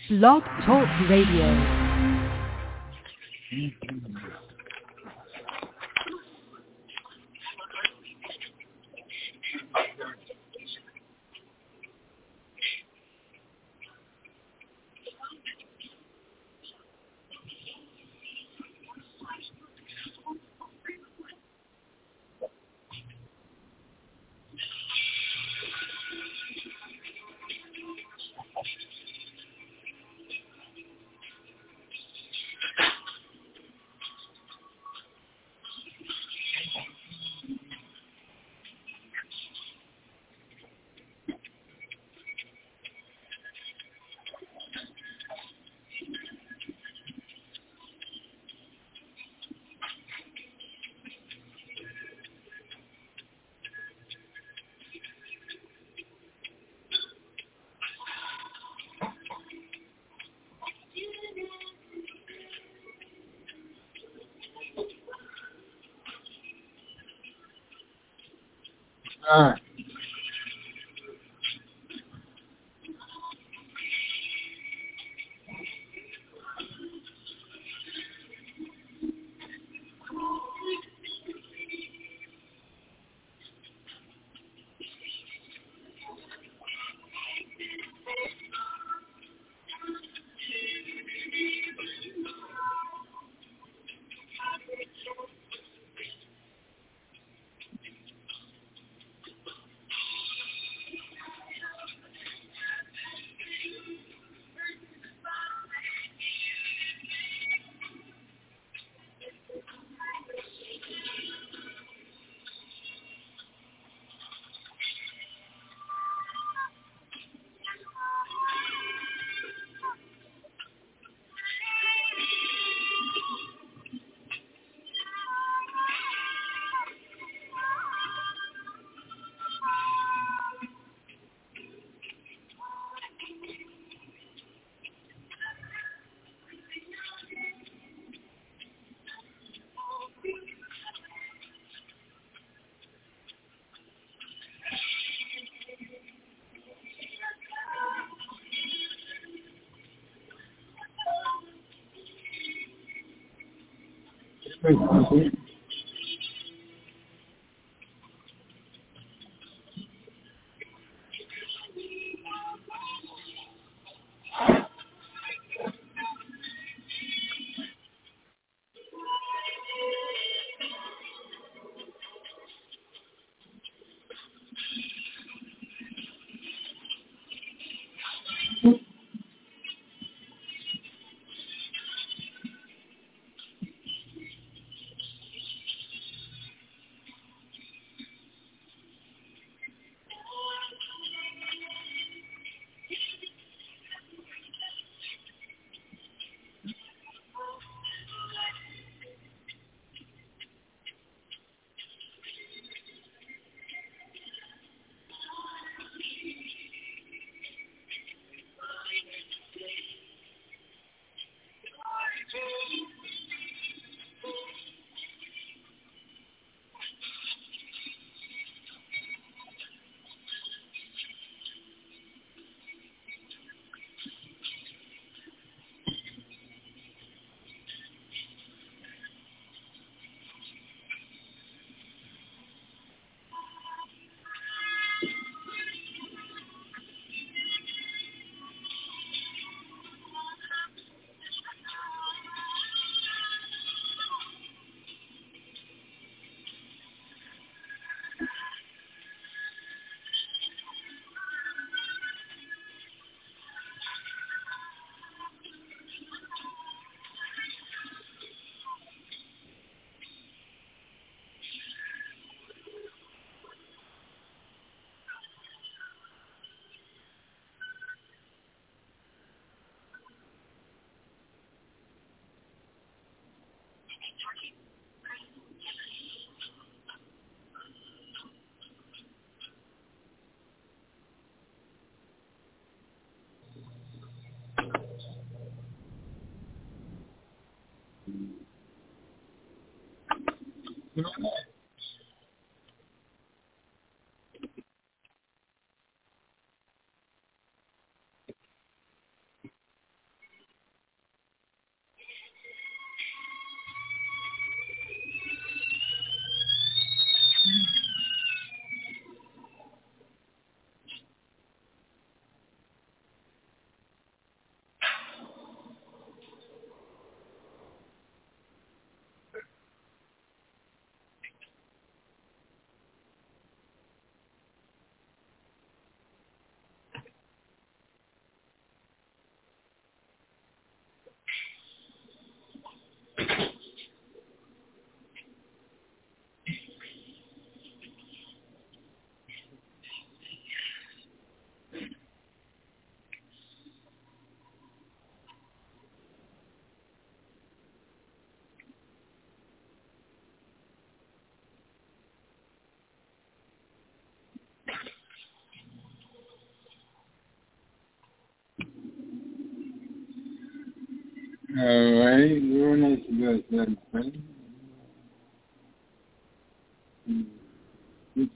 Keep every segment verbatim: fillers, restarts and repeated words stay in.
Blog Talk Radio. Ah. Thank you. All right. Very nice to go to that friend. Oops.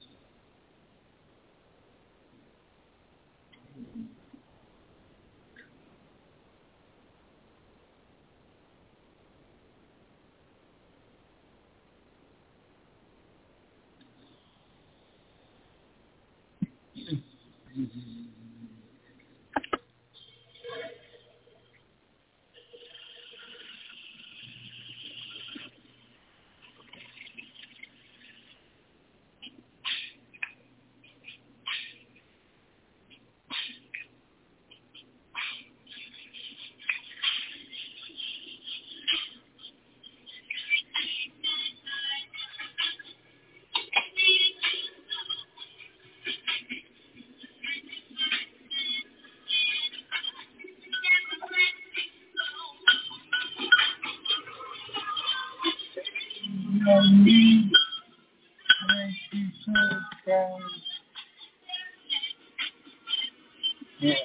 Yeah.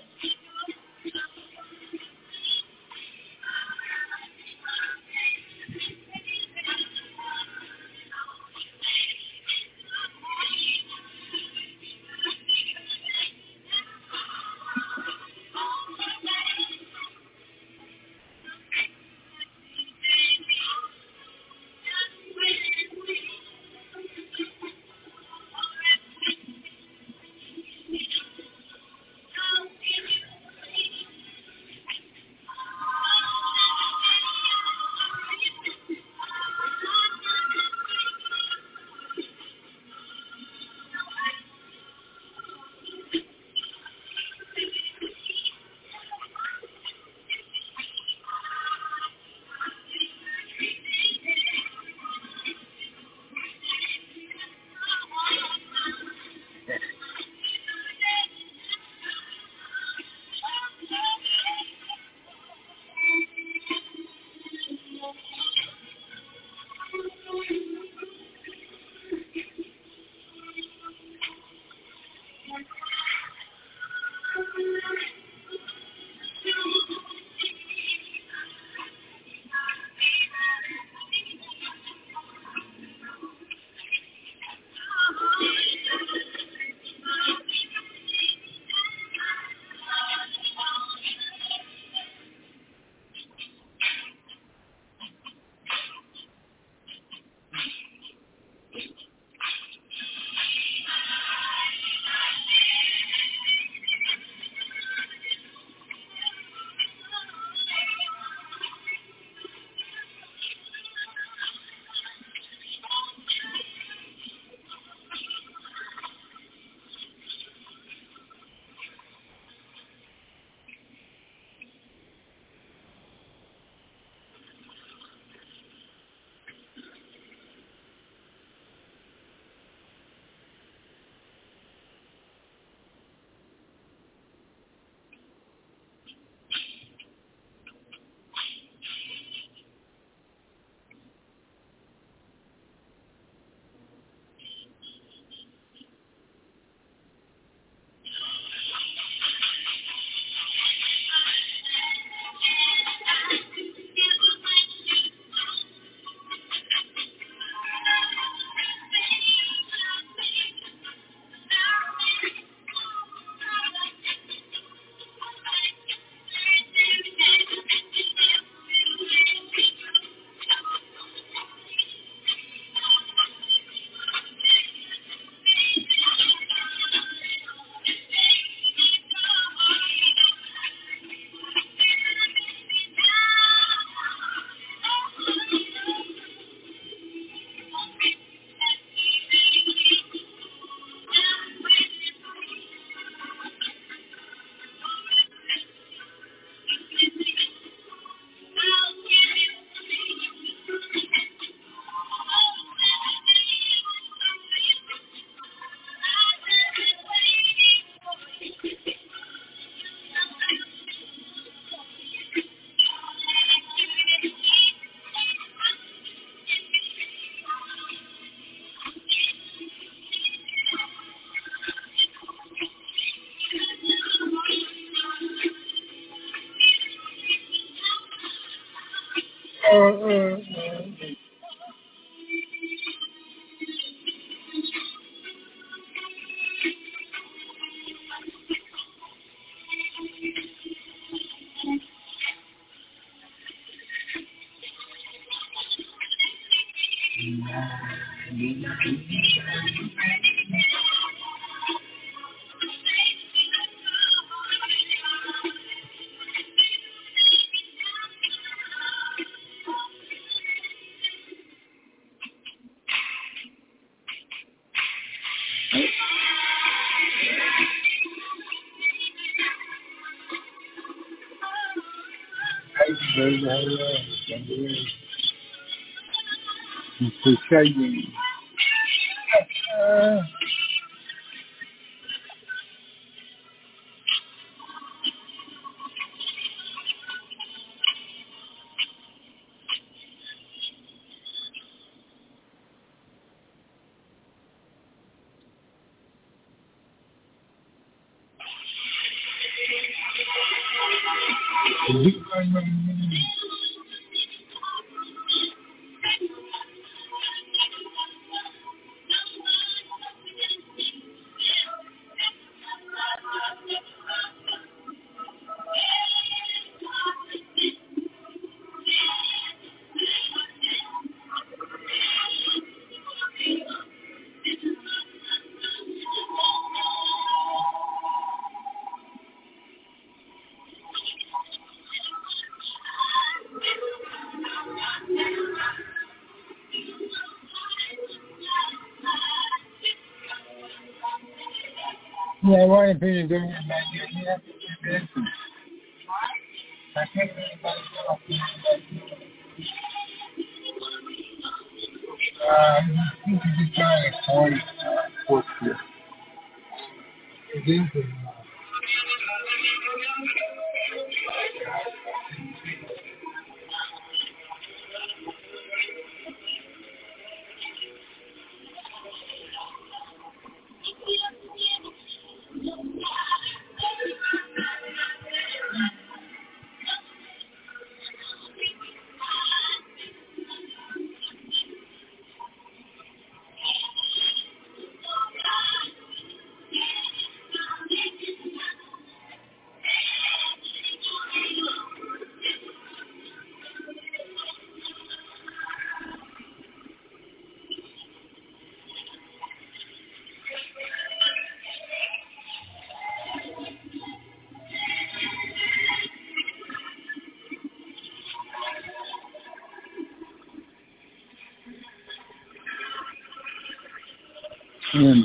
Puxadinho. Yeah, why are you doing it like this? I can't um, you can just try it twice. What's this? It is. Mm.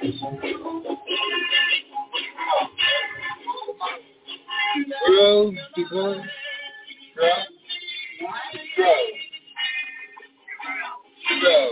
Grow, people. Grow. Grow. Grow.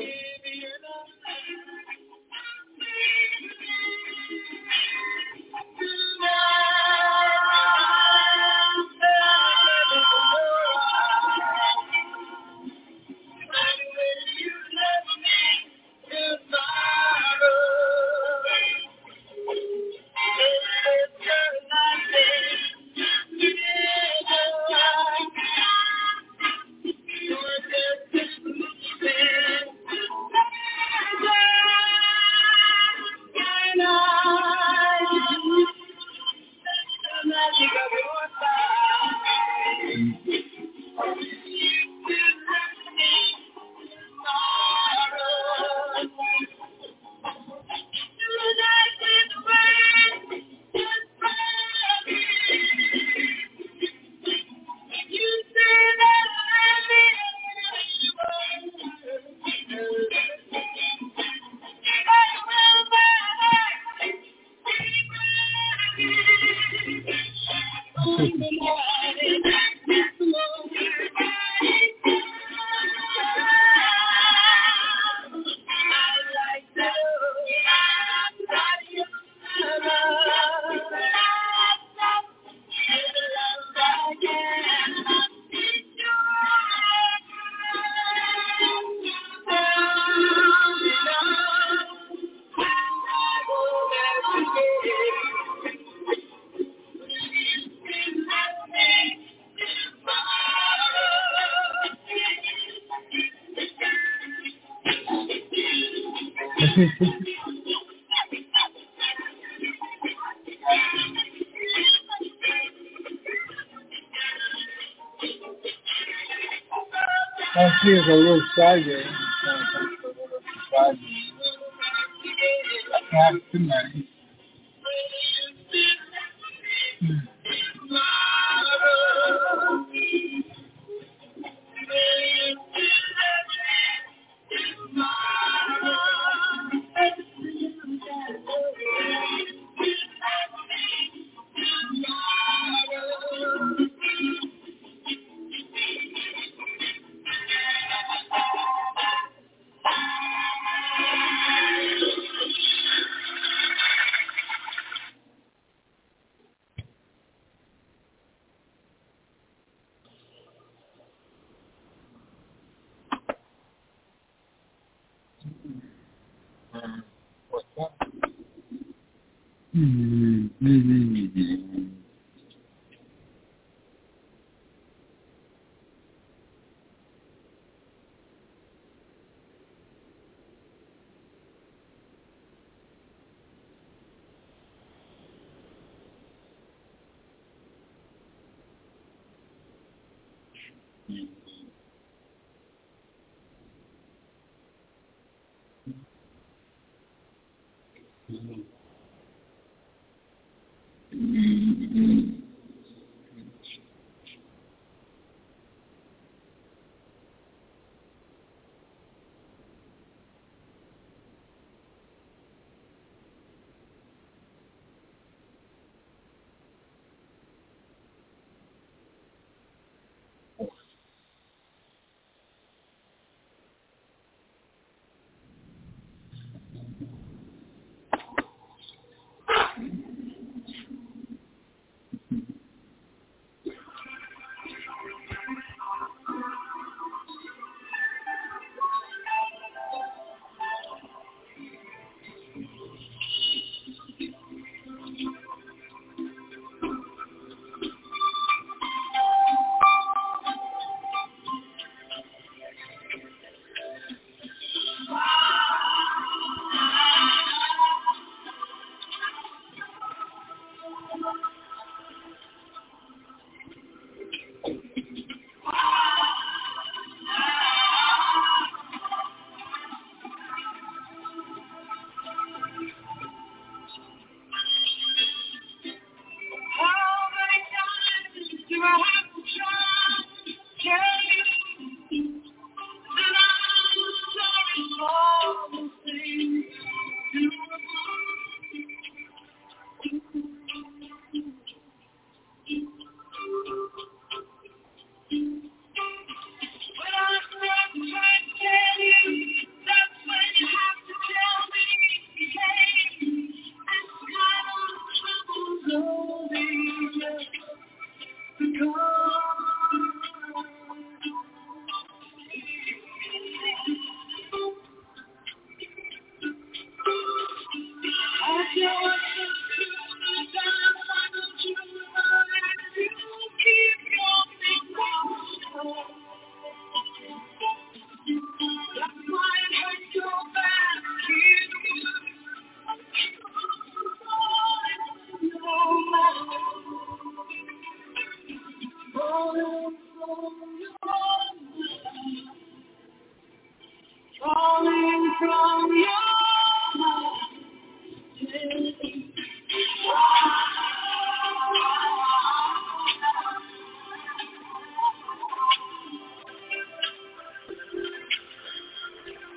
I see it's a little stagger. I can't have too many. Hmm. What's that? Mm-hmm.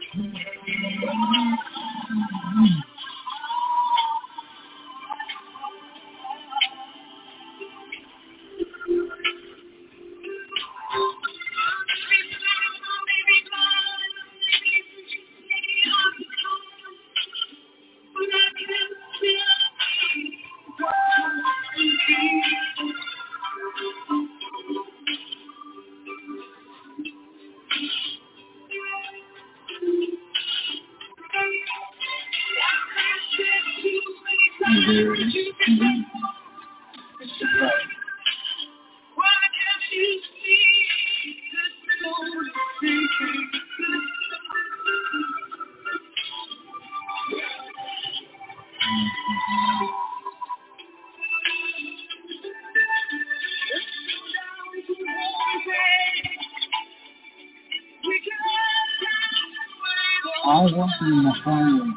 I want to in the highway.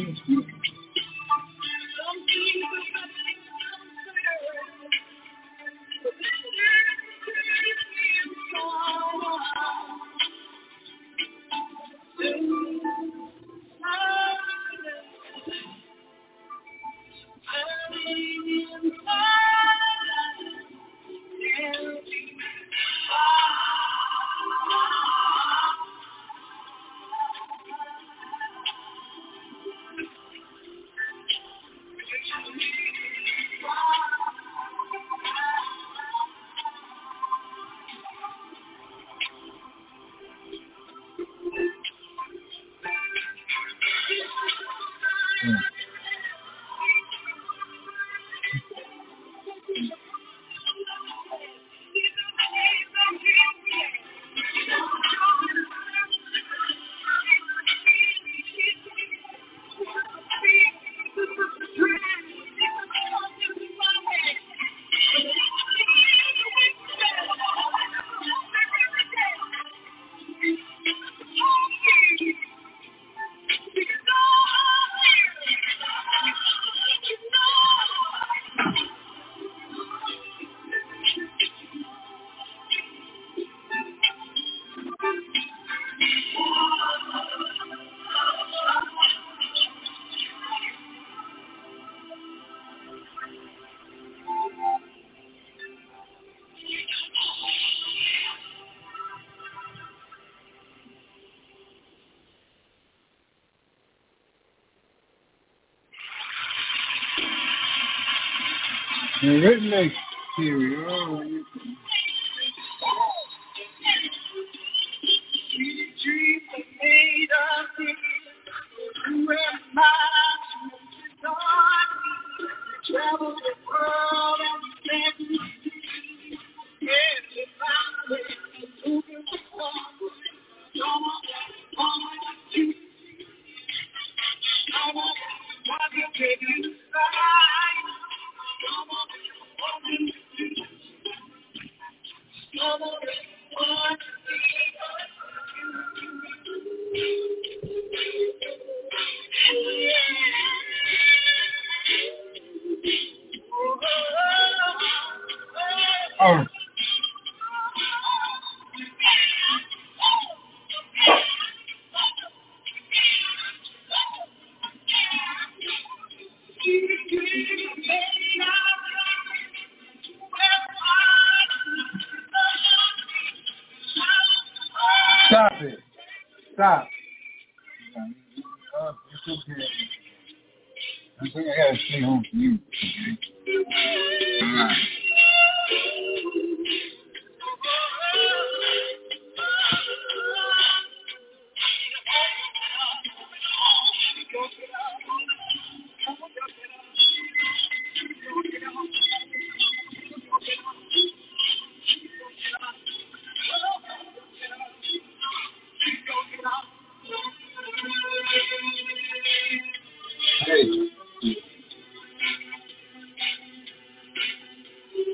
The redneck theory. Oh, you can... Travel the world and oh. Stop it. Stop. Uh, it's okay. I think I gotta stay home for you. All right. Hey.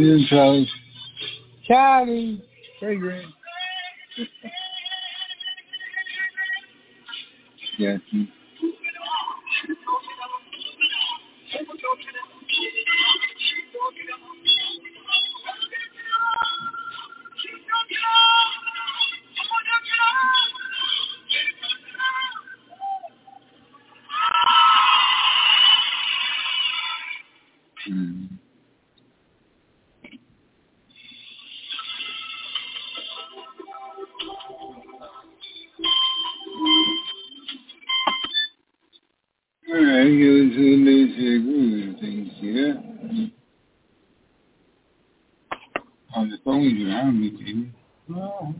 in Charlie. Charlie. Fragrant. Yes. Mm. All right, here's a lazy groove thing here. On the phone, you have me, baby. Oh.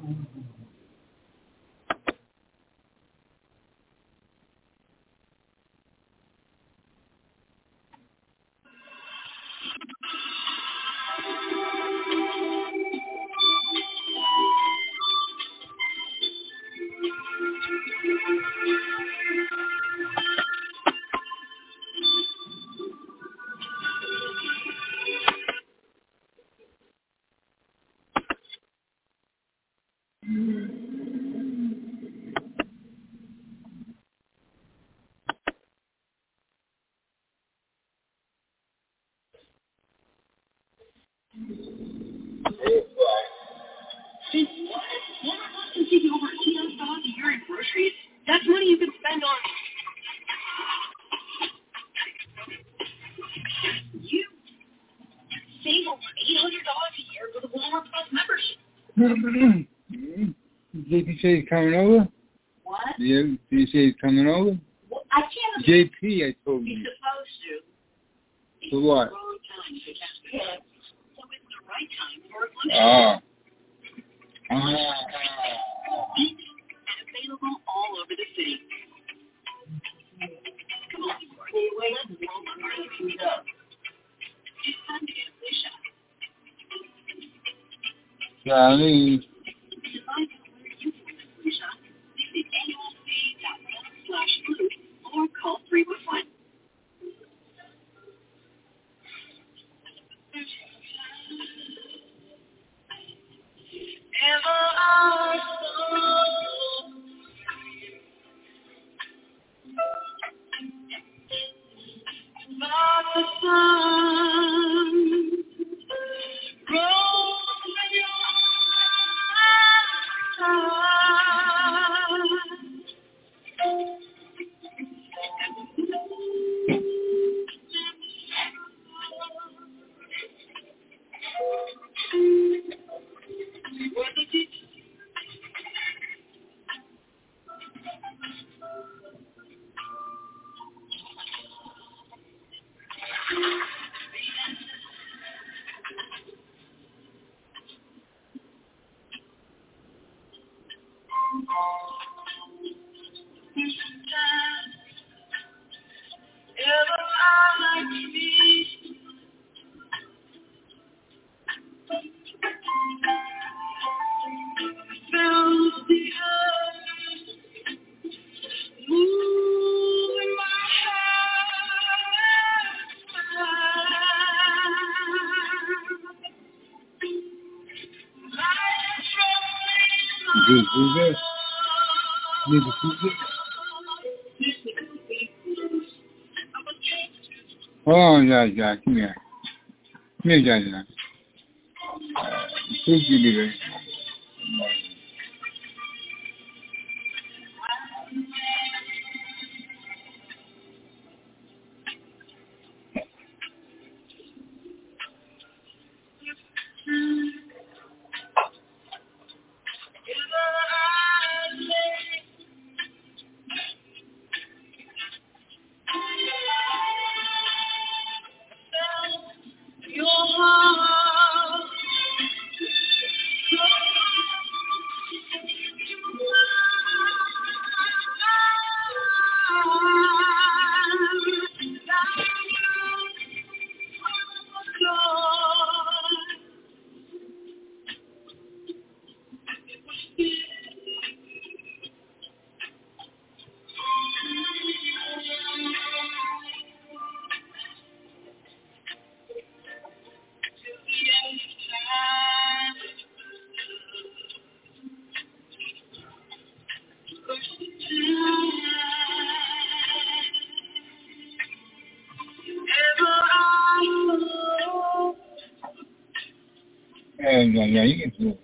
That's money you can spend on you. Save over eight hundred dollars a year with a Walmart Plus membership. J P say he's coming over? What? Yeah, did you say he's coming over? Well, I can't. J P, I told He's you. supposed to. For what? It's the wrong time to test kids. So it's the right time for a flu Ah. shot. Ah. And available all over the city. Come on, Courtney. Wait, let's roll up our speed up. It's time to get a flu shot. Charlie. To find out where you can get a flu shot, visit A O C dot gov slash flu or call three one one. Ever I saw by the sun rose in your ever I see felt the earth move in my Good, good, good. Need to see it? Hold on, Jack, Jack. Come here. Come here, Jack, Jack. Please give me that. Your heart so yeah, yeah, you can do it.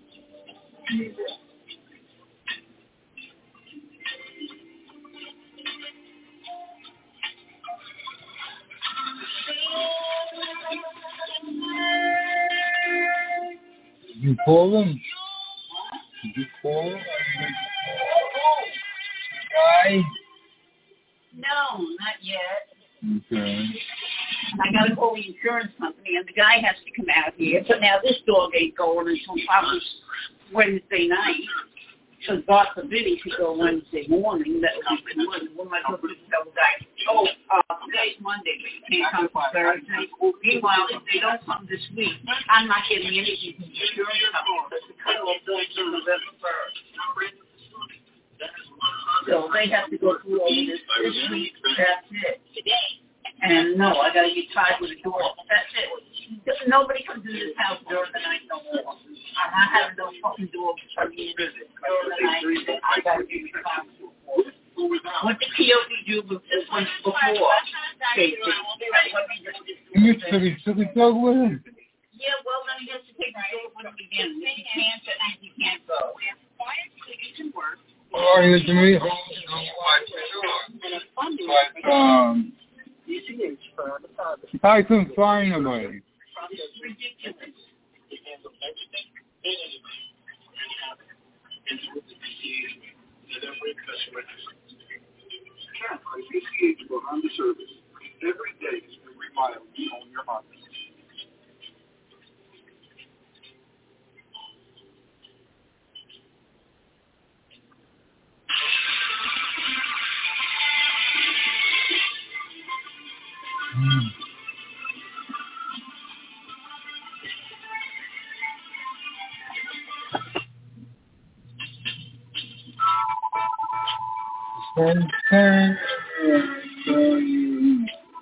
You call them? Did you call them? Guy? No, not yet. Okay. I got to call the insurance company, and the guy has to come out here. But now this dog ain't going until probably Wednesday night. So God forbid he could go Wednesday morning. That would be good. What am I going to tell the guy? Oh, uh, today's Monday, but you can't come for Thursday. Meanwhile, if they don't come this week, I'm not getting anything from the insurance company. The cutoff goes to November first. So they have to go through all of this this week. That's it. And no, I gotta get tied with a door. That's it. Nobody comes in this house during the night no more. I'm not having no fucking door for me to visit. During the night, I gotta be responsible for it. What did P O D do before? You used to be took a dog with him? Yeah, well, then he has to take the dog with him again. If he can't, then he can't go. Oh, he was to me home. But, um, I couldn't find nobody. It's ridiculous. Behind the service. Every day is every mile you own your heart. Mm. Sometimes I saw you.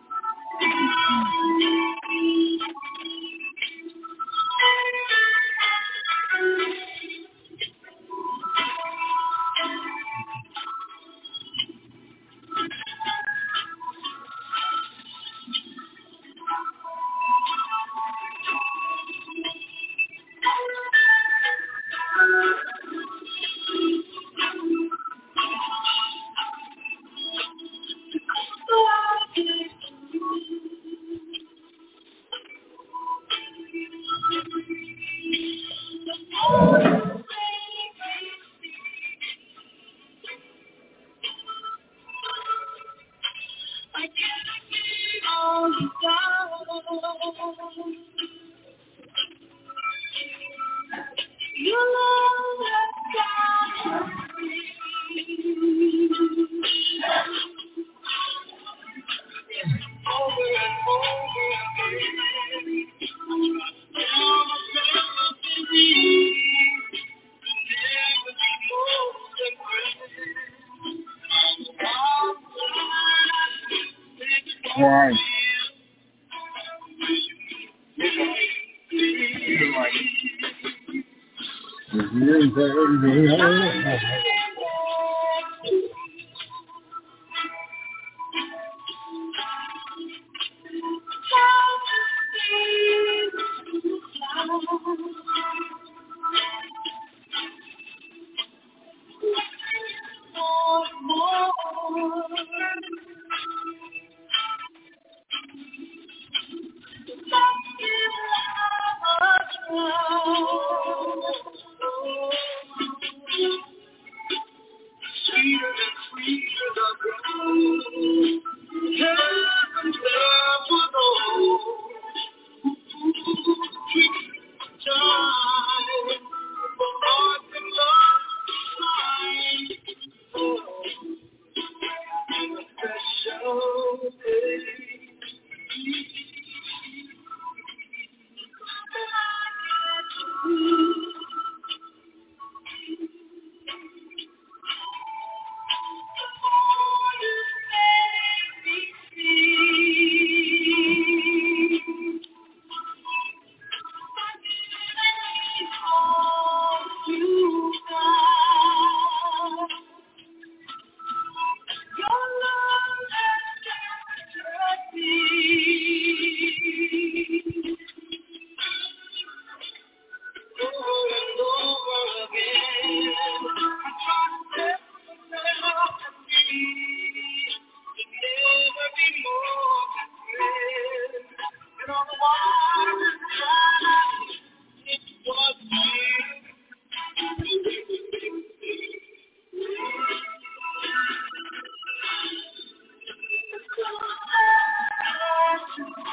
Why?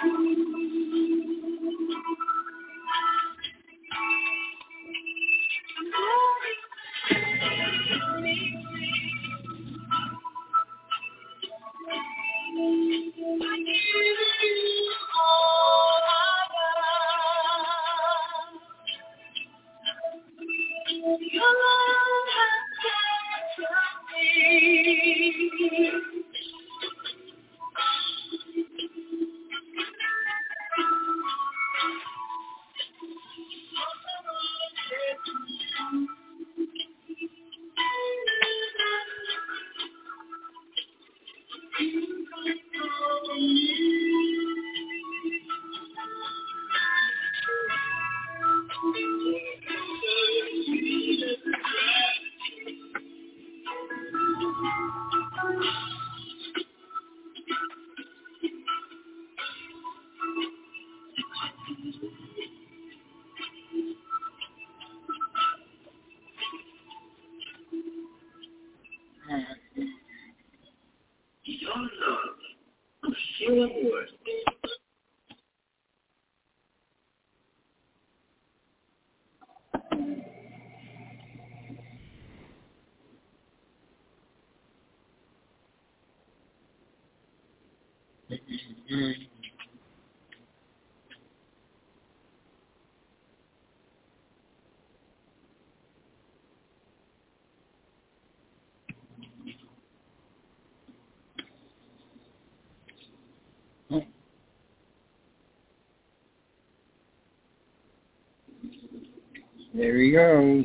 There we go.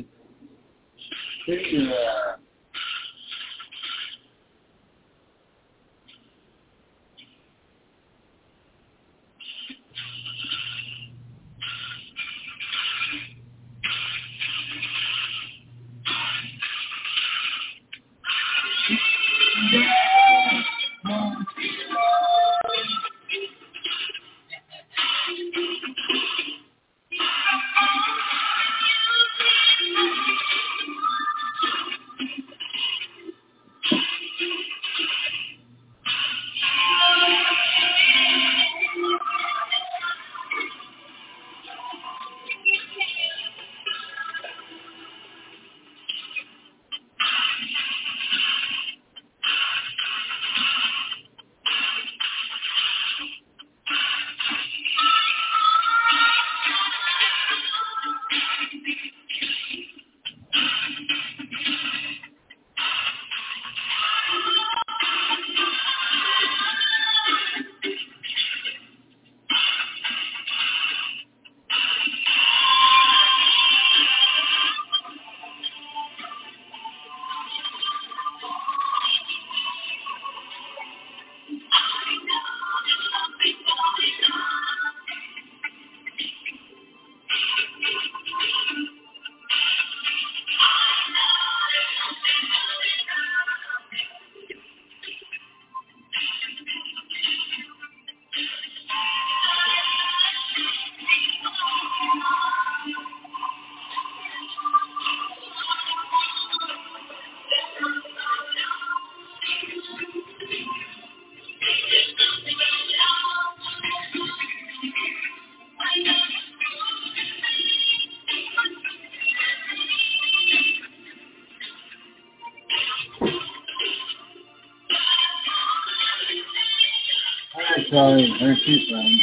Yeah. Sorry, there's two friends.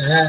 Uh-huh.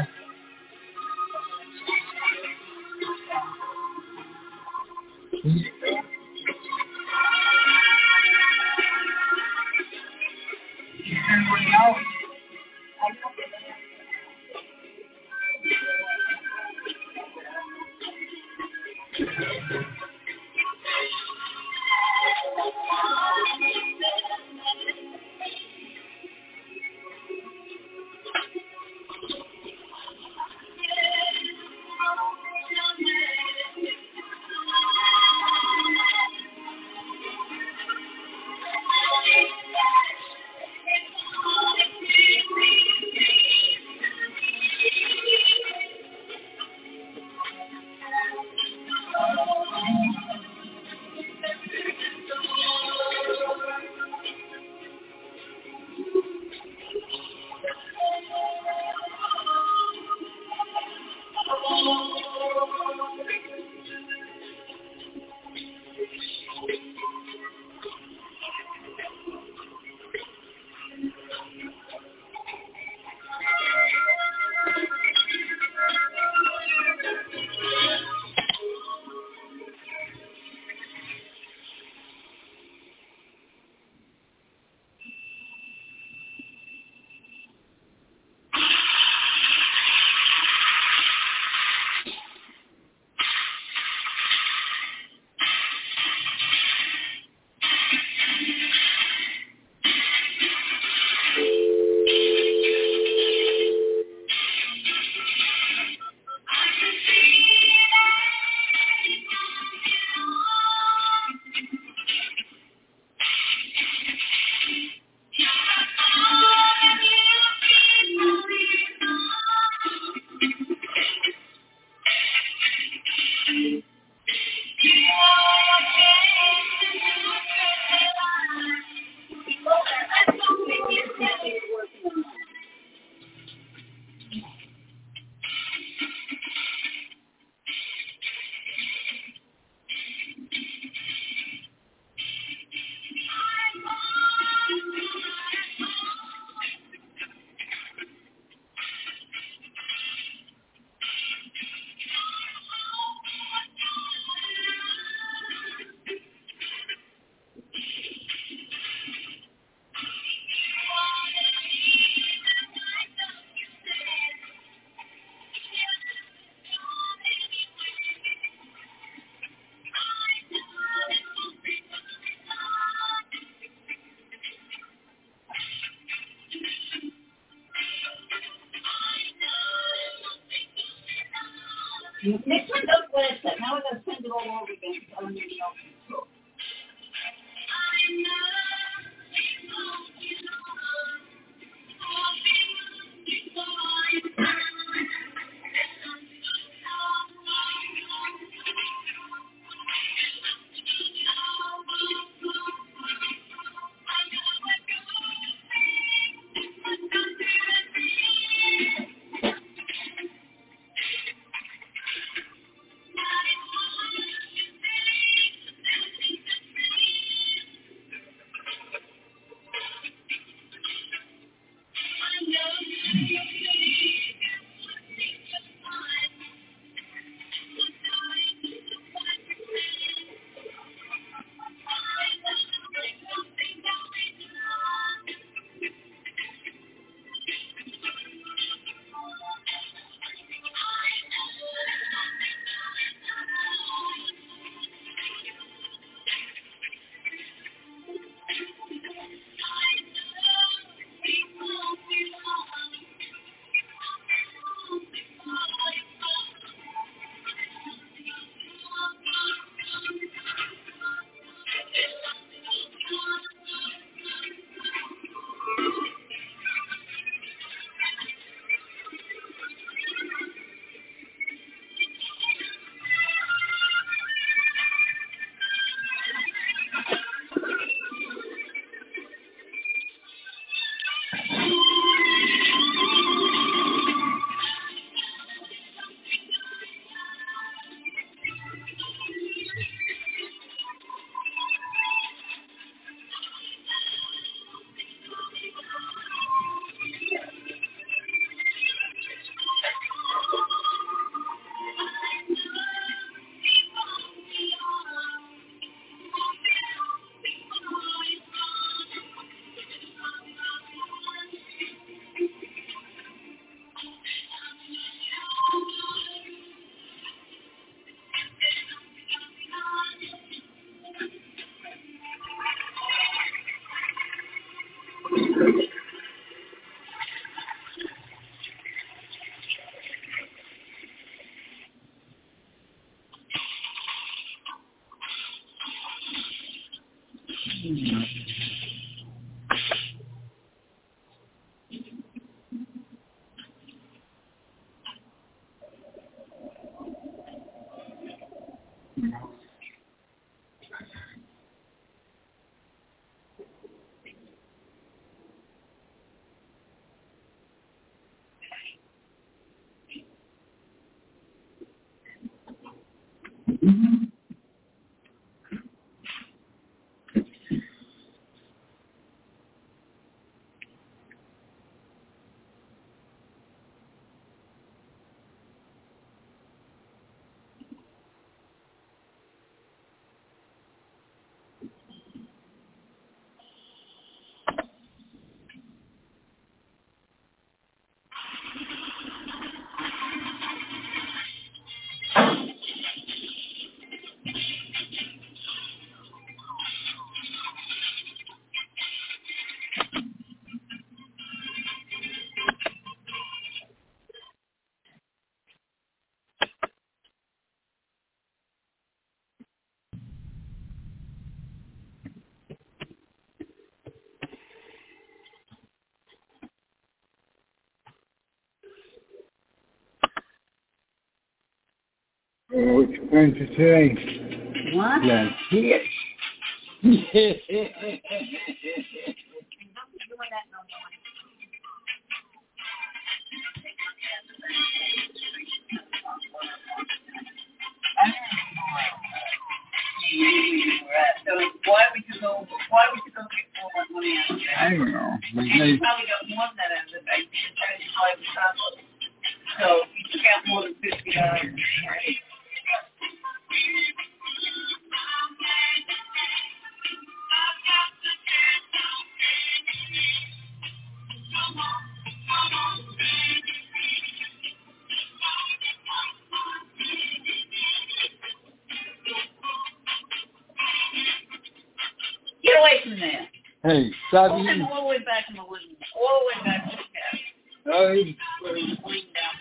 Next one, don't let that. Now we're going to send it all over again. So I'm reading all this book. Oh, what you going to say? What? Yeah, yes. So why would you go? Why would you go get more money out of it? I don't know. But You they, probably got more than that out of the bank. So you took out more than fifty dollars. Get away from there. hey, stop Hold him eating. all the way back in the living room. All the way back to the couch. Oh, Where he's laying down.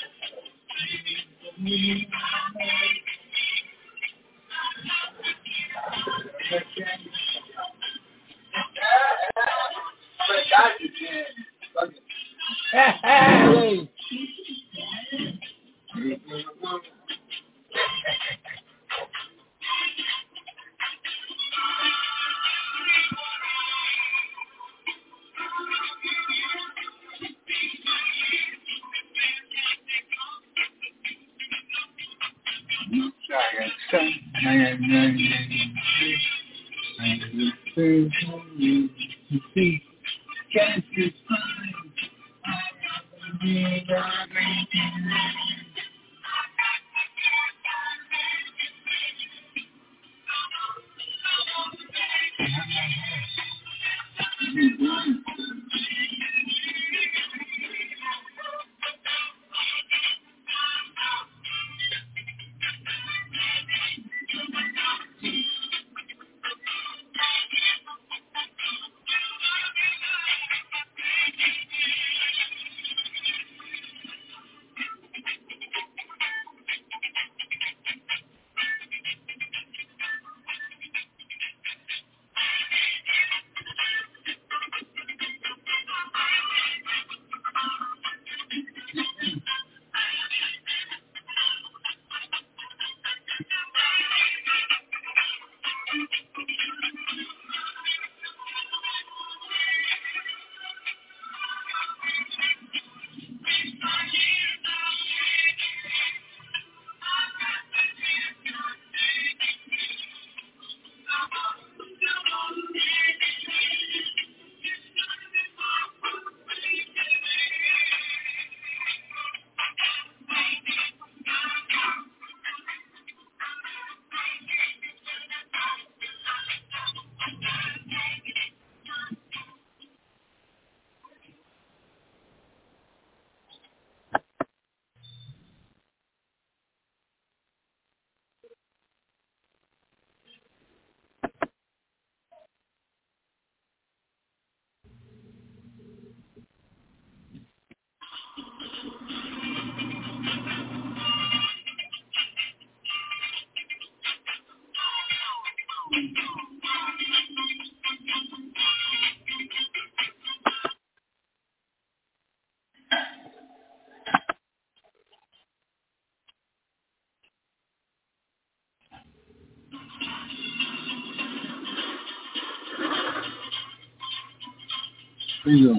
hey. Bingo.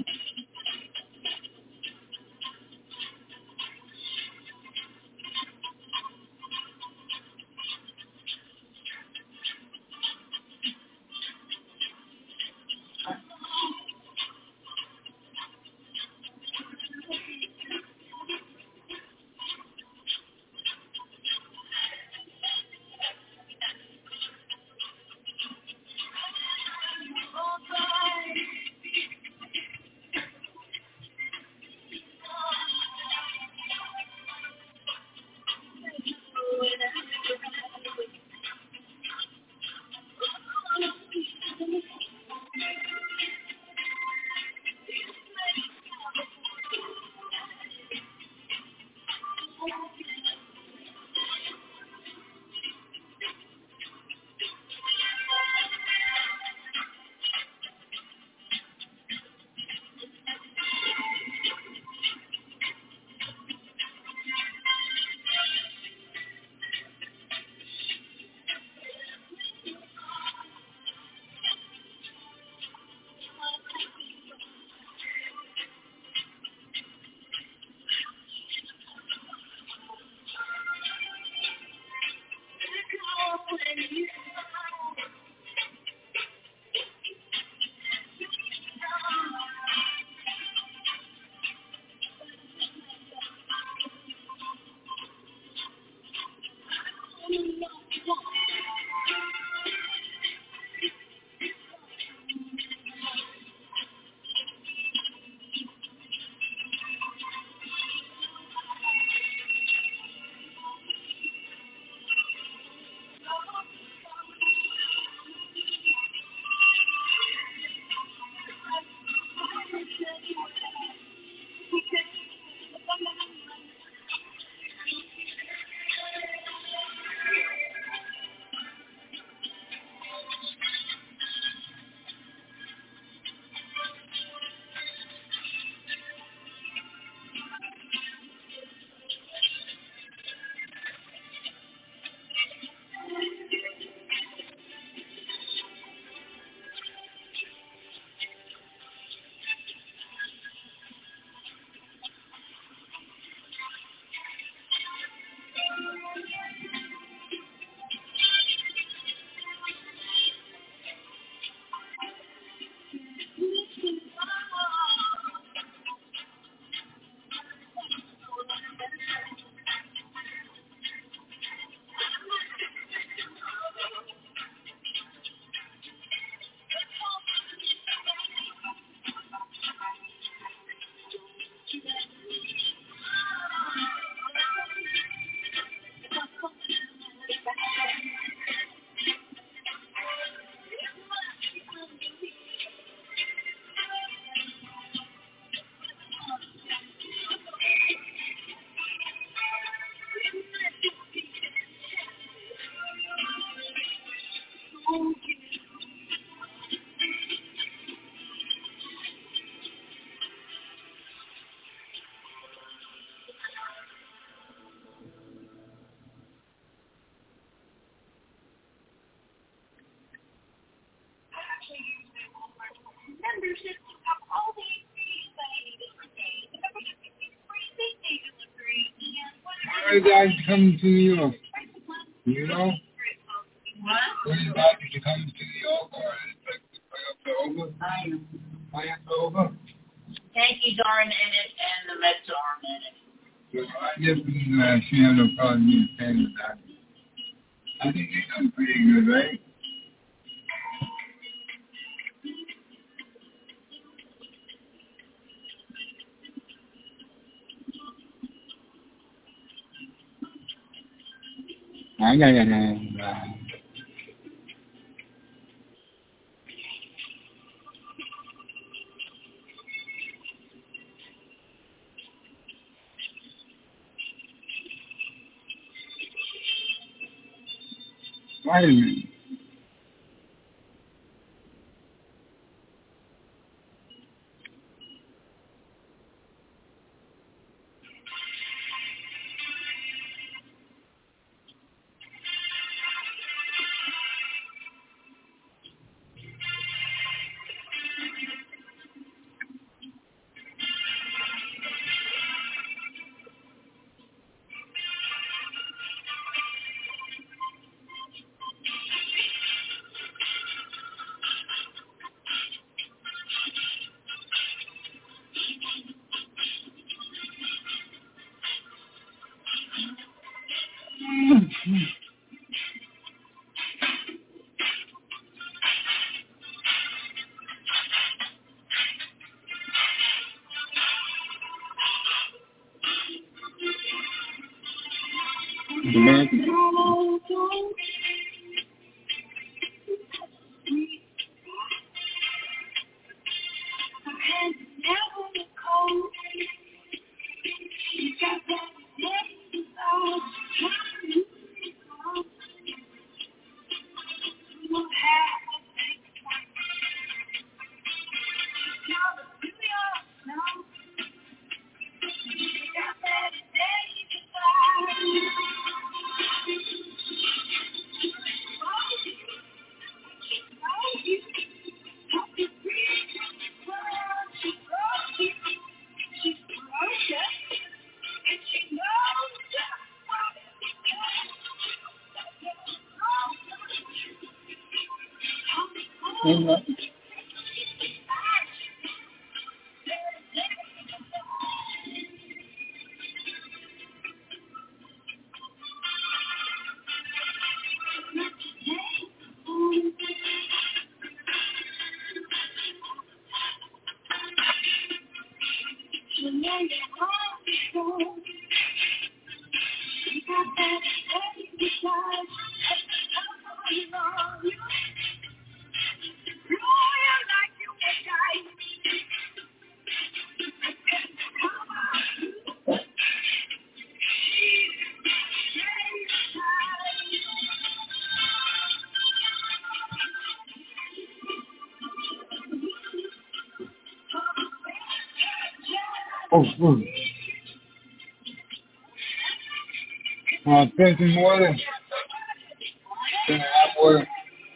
Where you guys come to New York? You know? What? Where you guys to come to New York or is it over? I am. Why it's over? Yankees aren't in it and the Mets aren't in it. So I just been uh, she had no problem being a fan of that. I think they done pretty good, right? I got it. Uh, Wait a minute. American. Mm-hmm. Oh, oh. Uh, drinking water. Drinking hot water.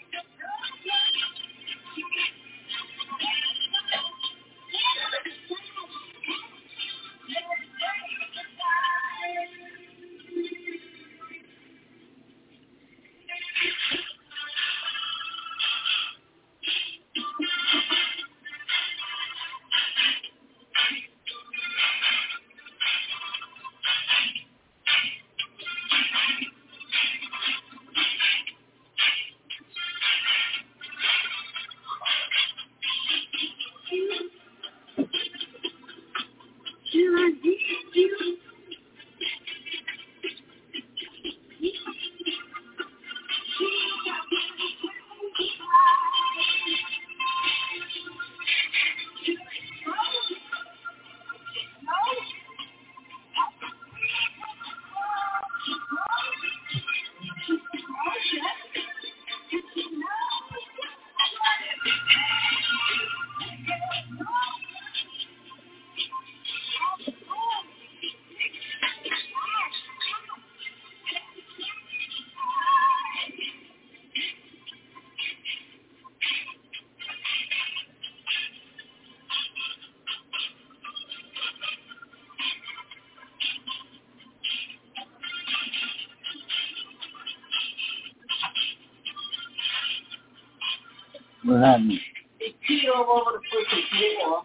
What happened? They pee all over the freaking floor.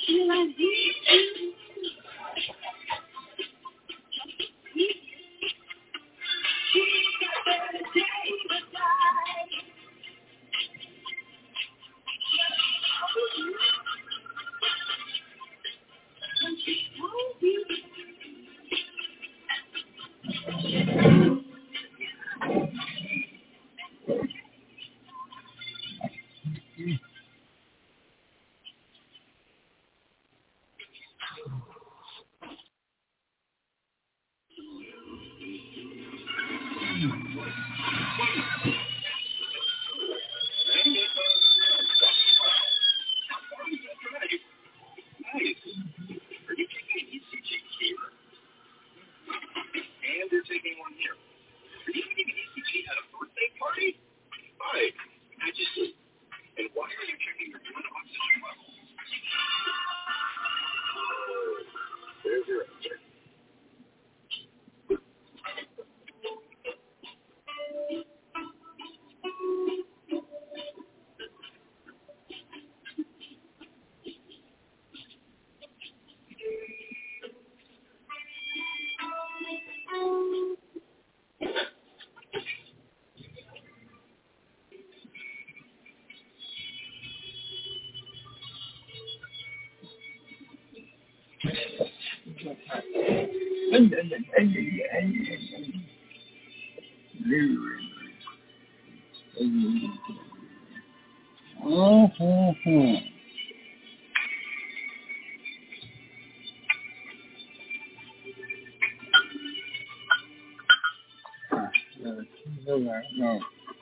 No.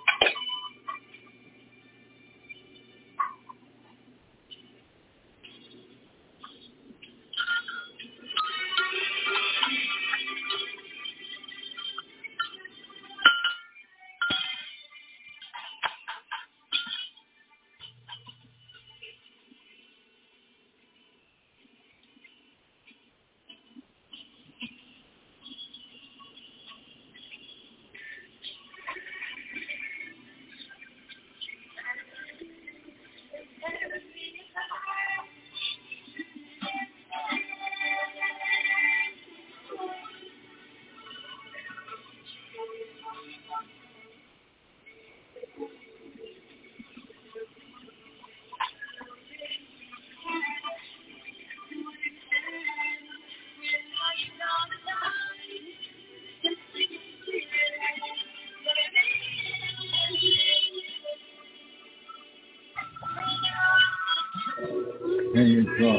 There you go.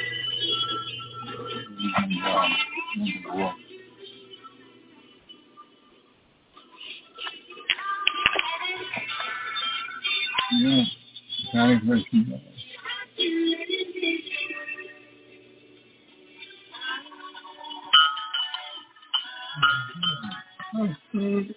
Yeah, very good. Okay.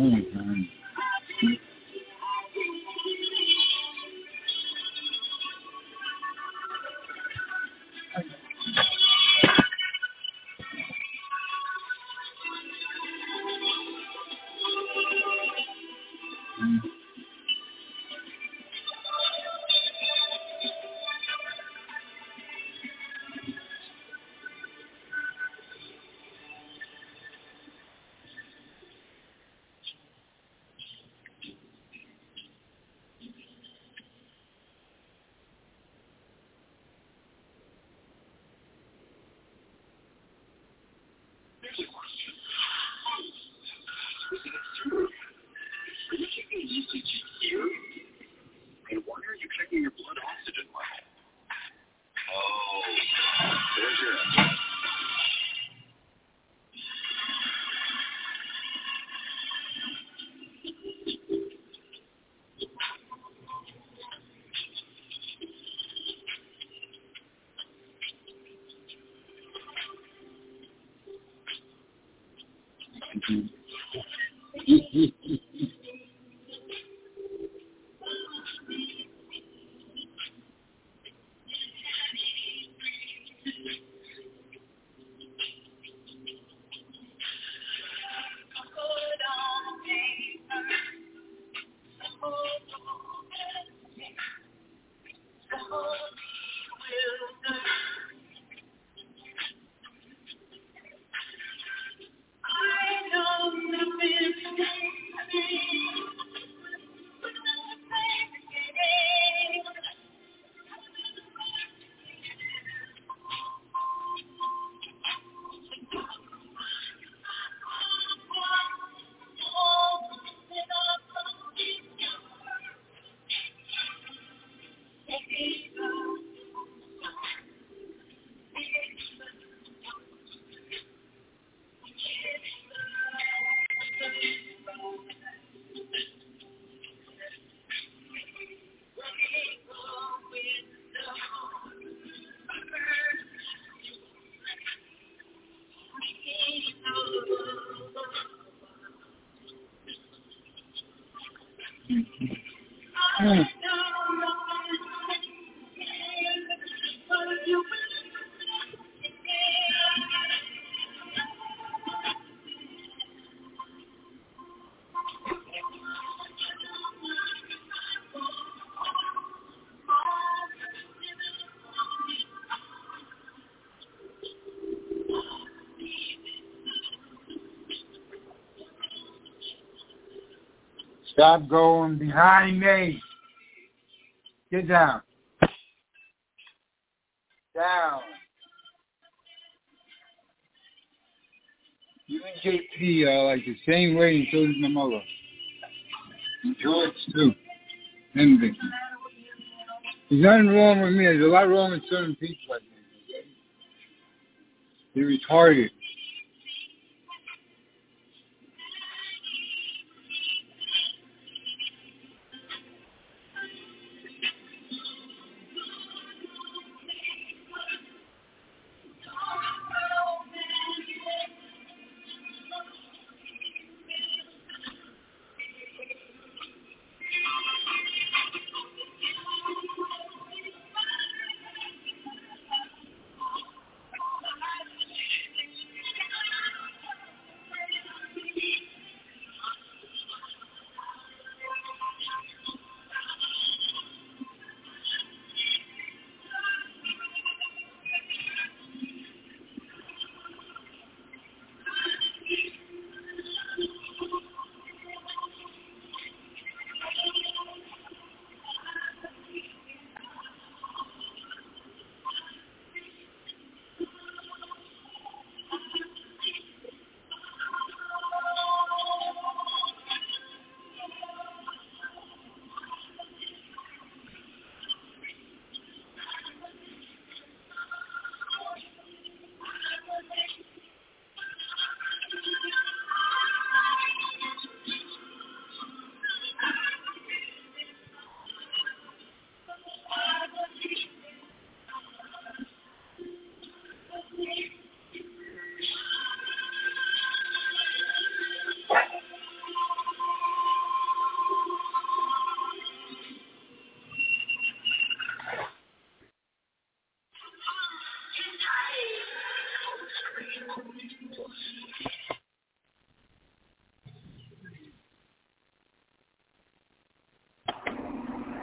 my God. Mm. Stop going behind me. Get down. Down. You and J P are like the same way, and so does my mother. And George, too. And Vicky. There's nothing wrong with me. There's a lot wrong with certain people like this. They're retarded.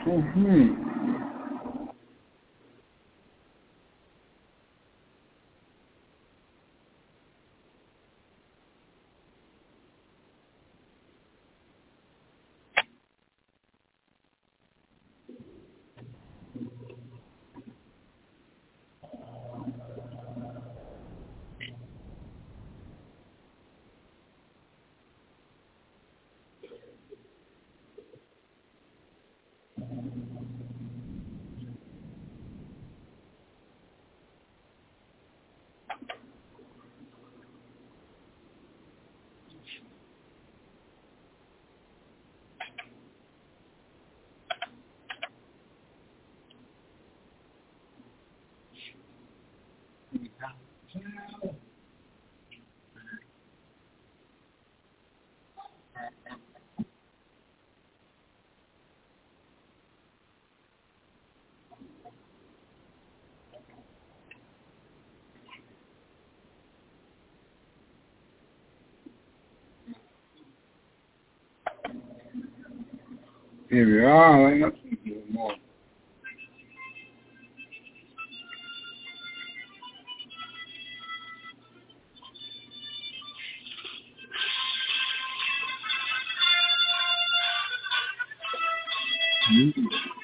Mm-hmm. Here we are. Let's do more. Mm-hmm.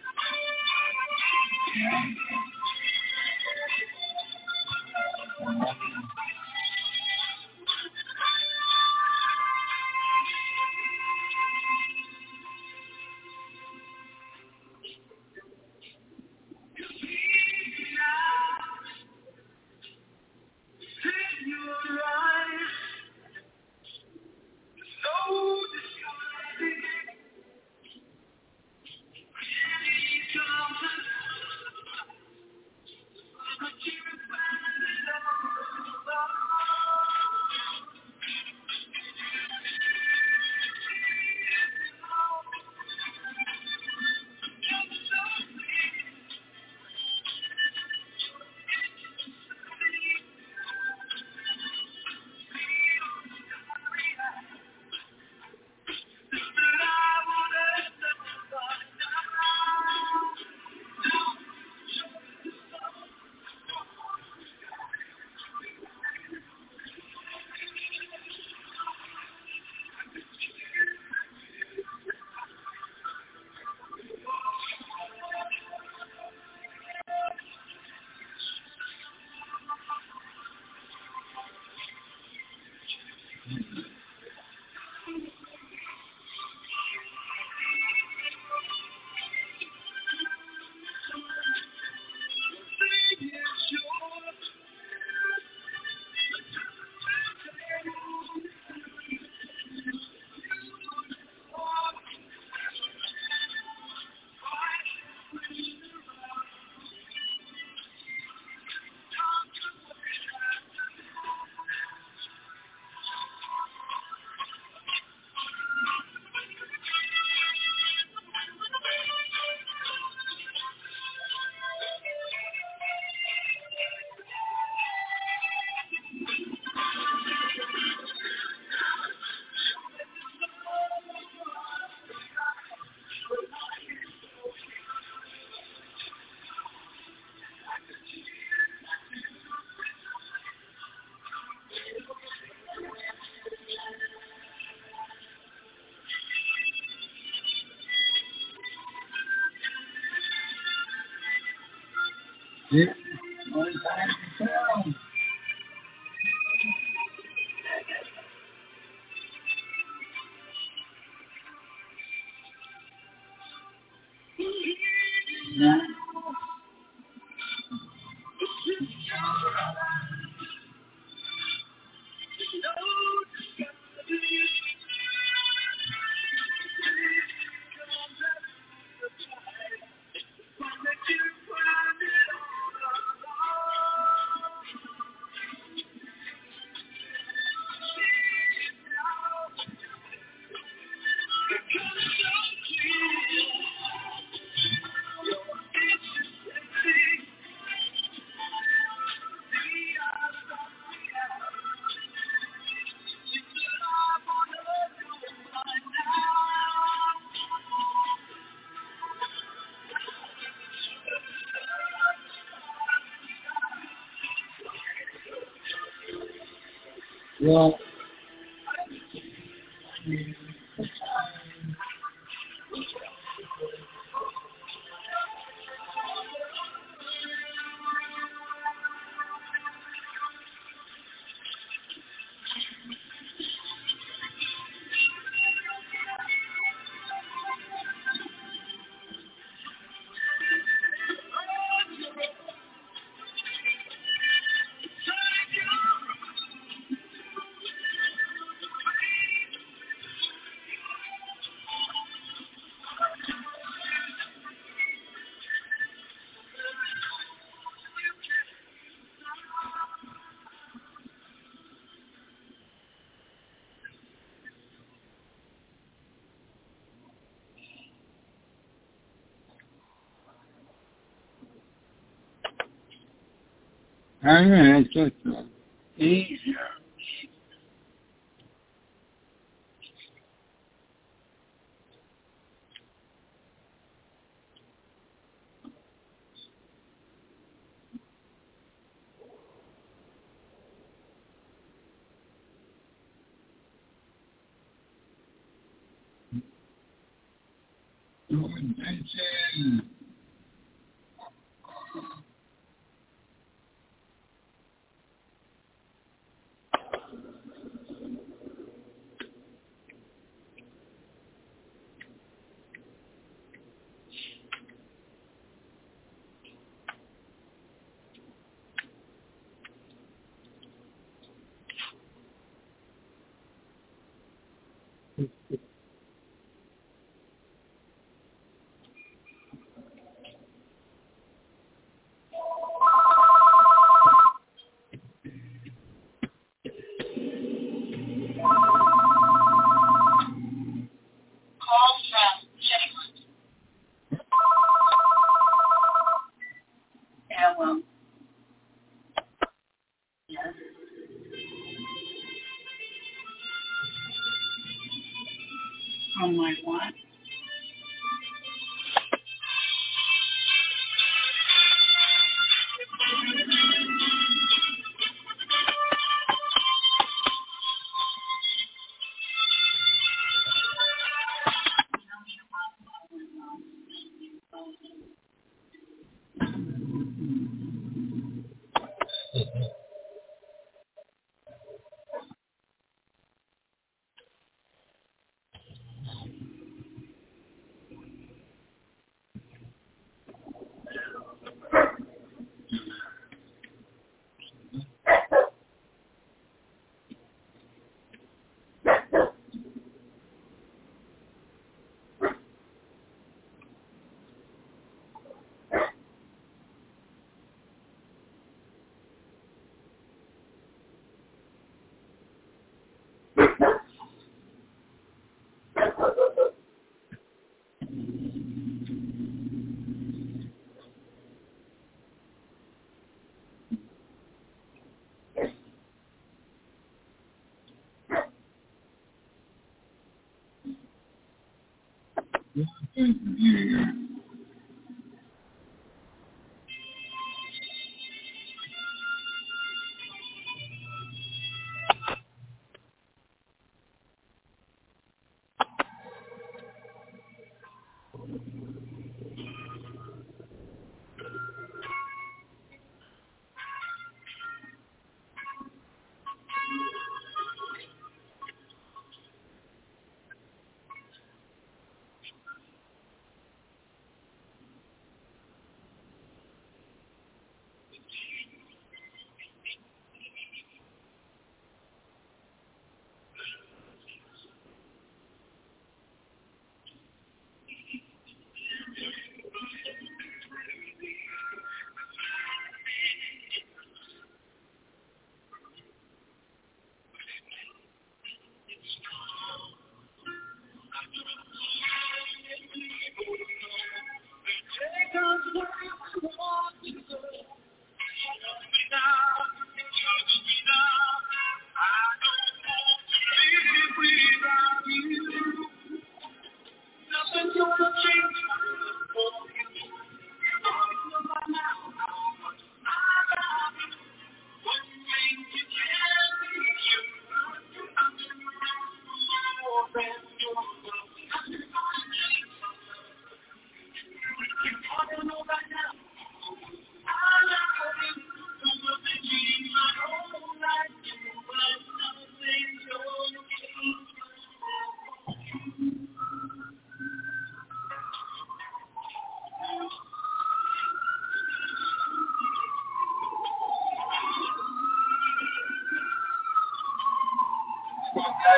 Yeah. One time to tell. Yeah. Well, I know, it's just easier. Doing attention. Ellen. Yes. From my what?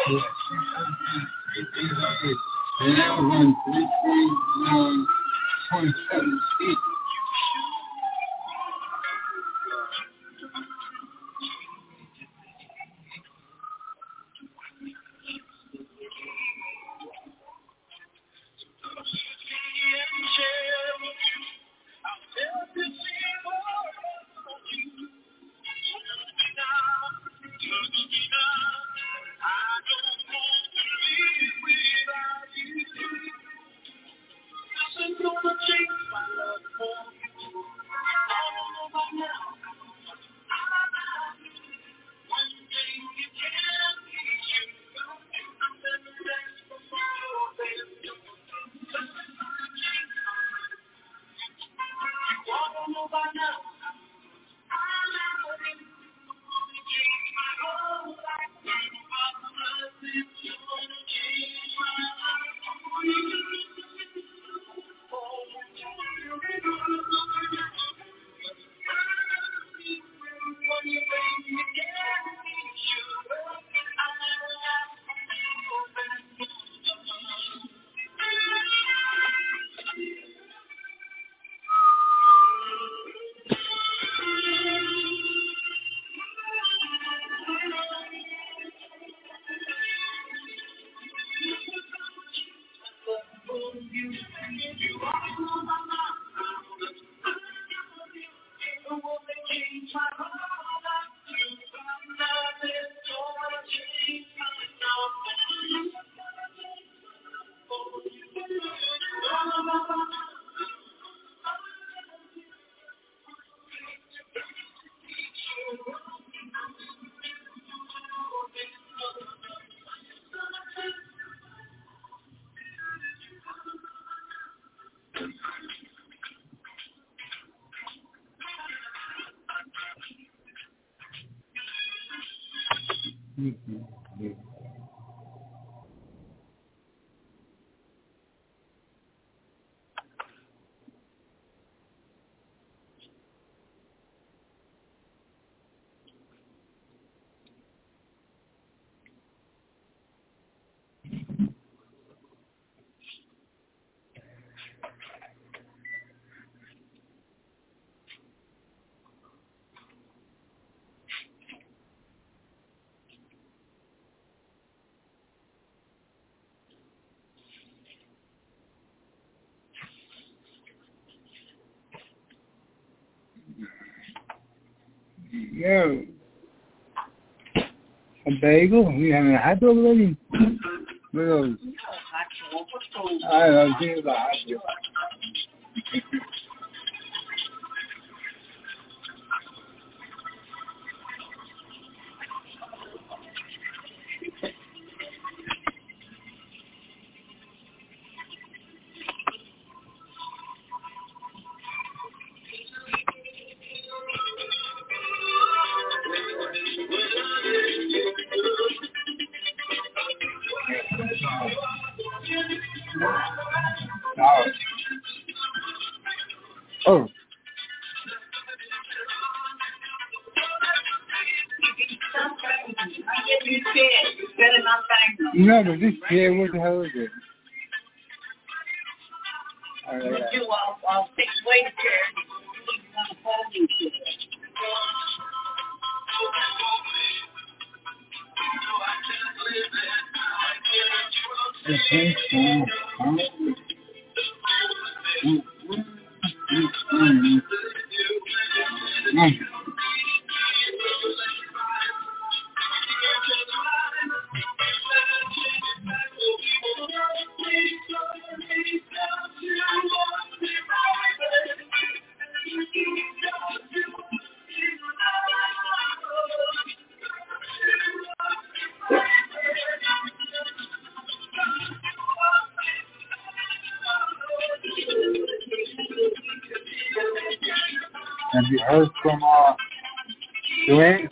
And that was on three point seven feet. Mm-hmm. Yeah. Yeah. A bagel? We having a hot dog already? What are those? I don't know, things about hot dog. Oh. No, but this chair, what the hell is it? All right. I'll, I'll take away the chair. On a folding chair. Okay. Have you heard from uh, Joanne?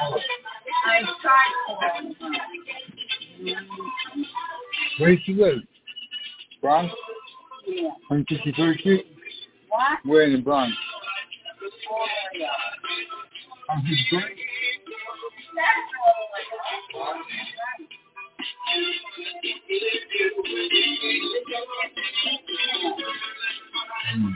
I tried calling her. Where does she live? Bronx? Yeah. one fifty-third Street? What? Where in the Bronx? Victoria. one fifty-third? Hmm.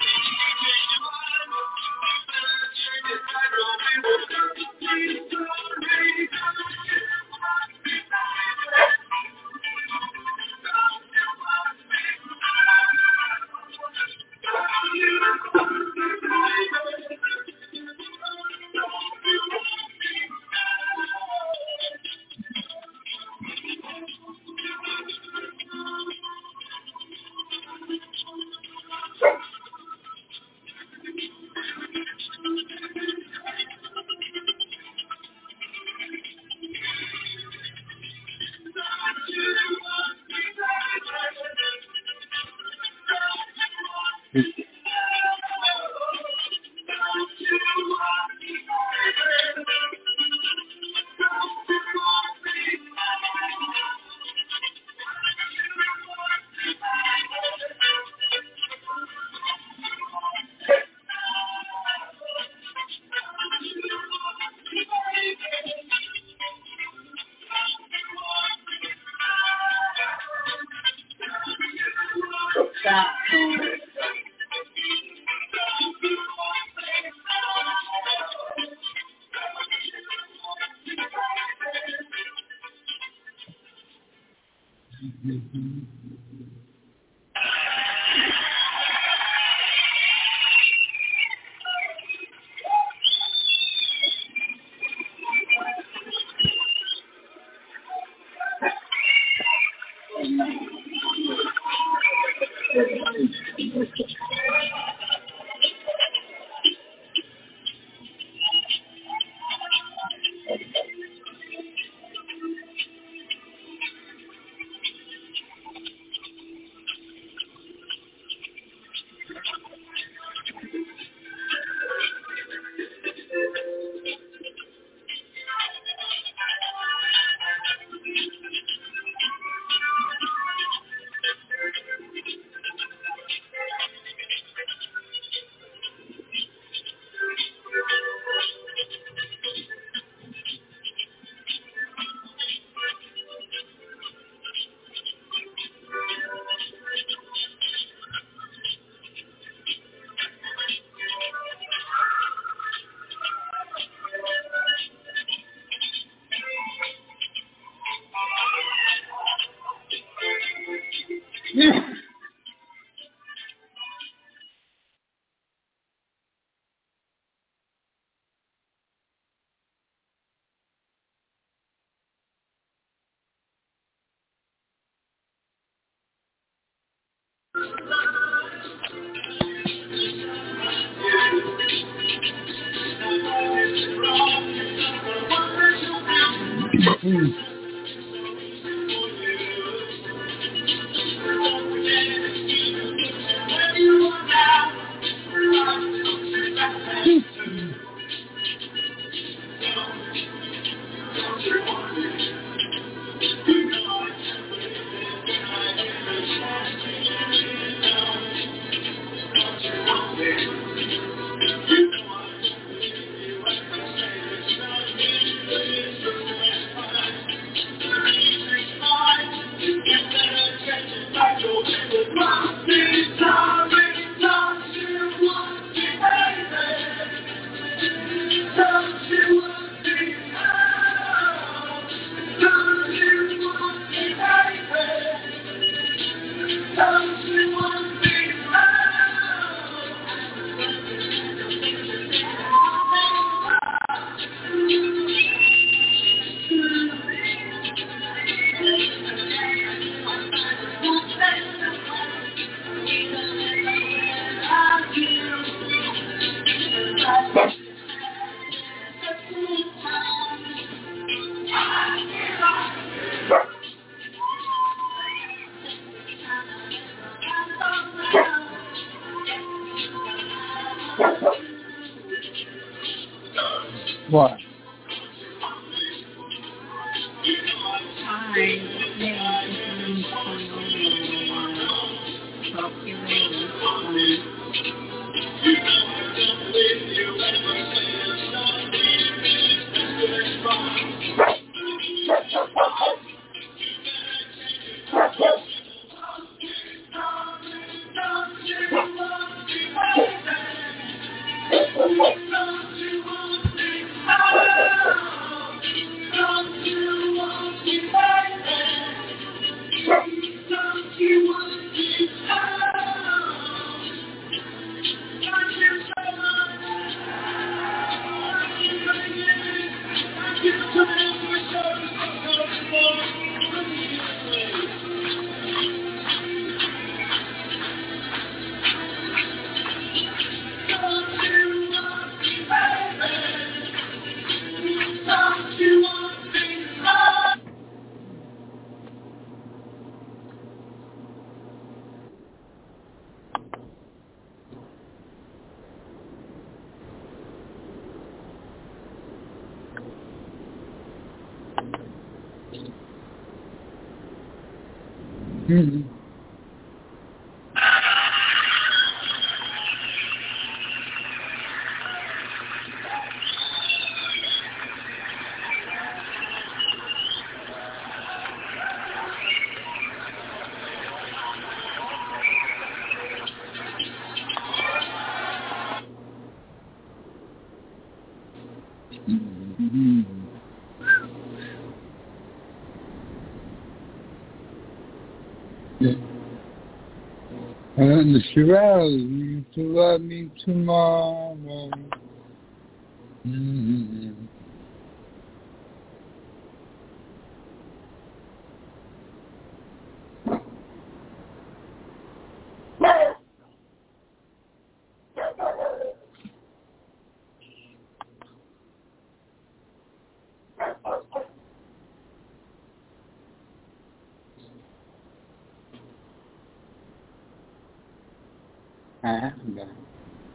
Stop. Hmm. What? Mm-hmm. And the Shirelles, you to love me tomorrow. Mm-hmm. I haven't done it.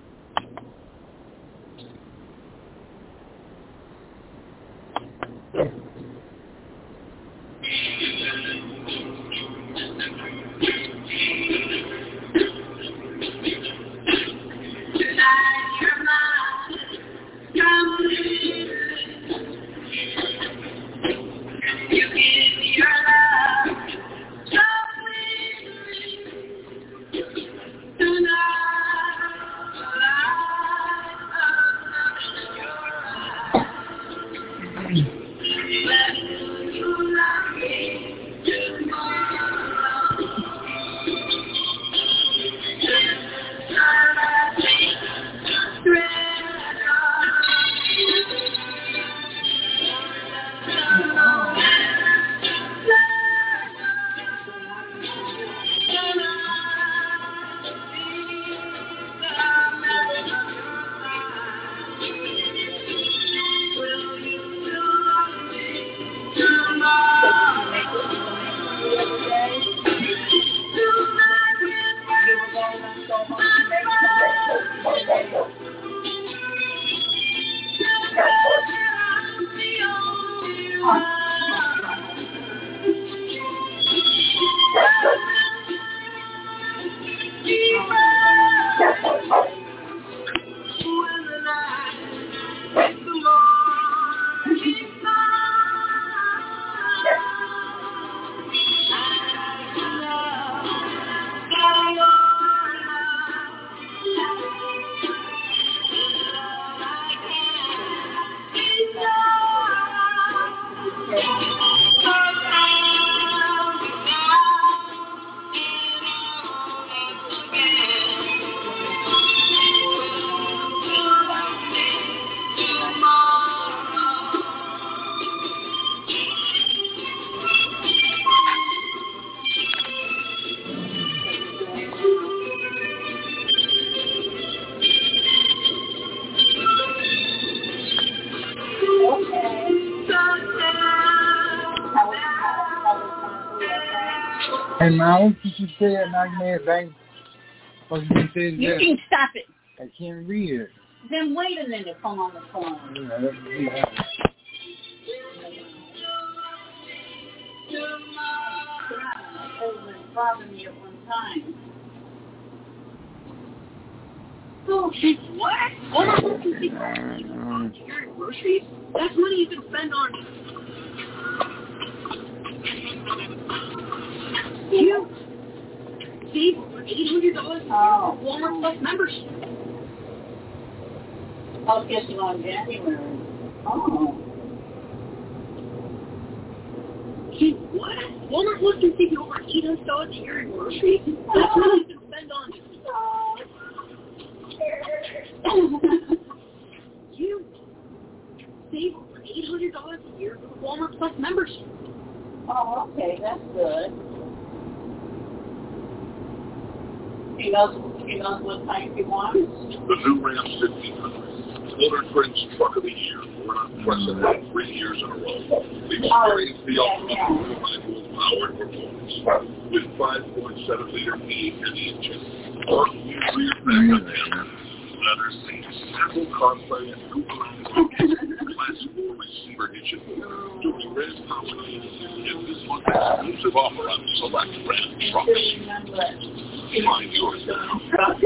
Hey, man, what did you say at Nightmare Bank? What did you say You there? can stop it. I can't read it. Then wait a minute, come on the phone. Yeah, let's see that. bother me at one time. Oh, what? All my groceries here at groceries? That's money you can spend on you. Save over eight hundred dollars Oh. for Walmart Plus membership. I was guessing on January. Oh. Gee, what? Walmart Plus can save you over eight hundred dollars a year in groceries? That's money you can spend on you. Save over eight hundred dollars a year for the Walmart Plus membership. Oh, okay, that's good. He knows, he knows what type he wants. The new Ram fifteen hundred. Motor Trend's Truck of the Year for an unprecedented three years in a row. Experience the ultimate manual powered performance with five point seven liter V eight engine. Or rear backup camera, leather seats, Apple CarPlay, and new Class four receiver hitches. During Red Holidays, get this month's exclusive offer on select Ram trucks. Find yours now.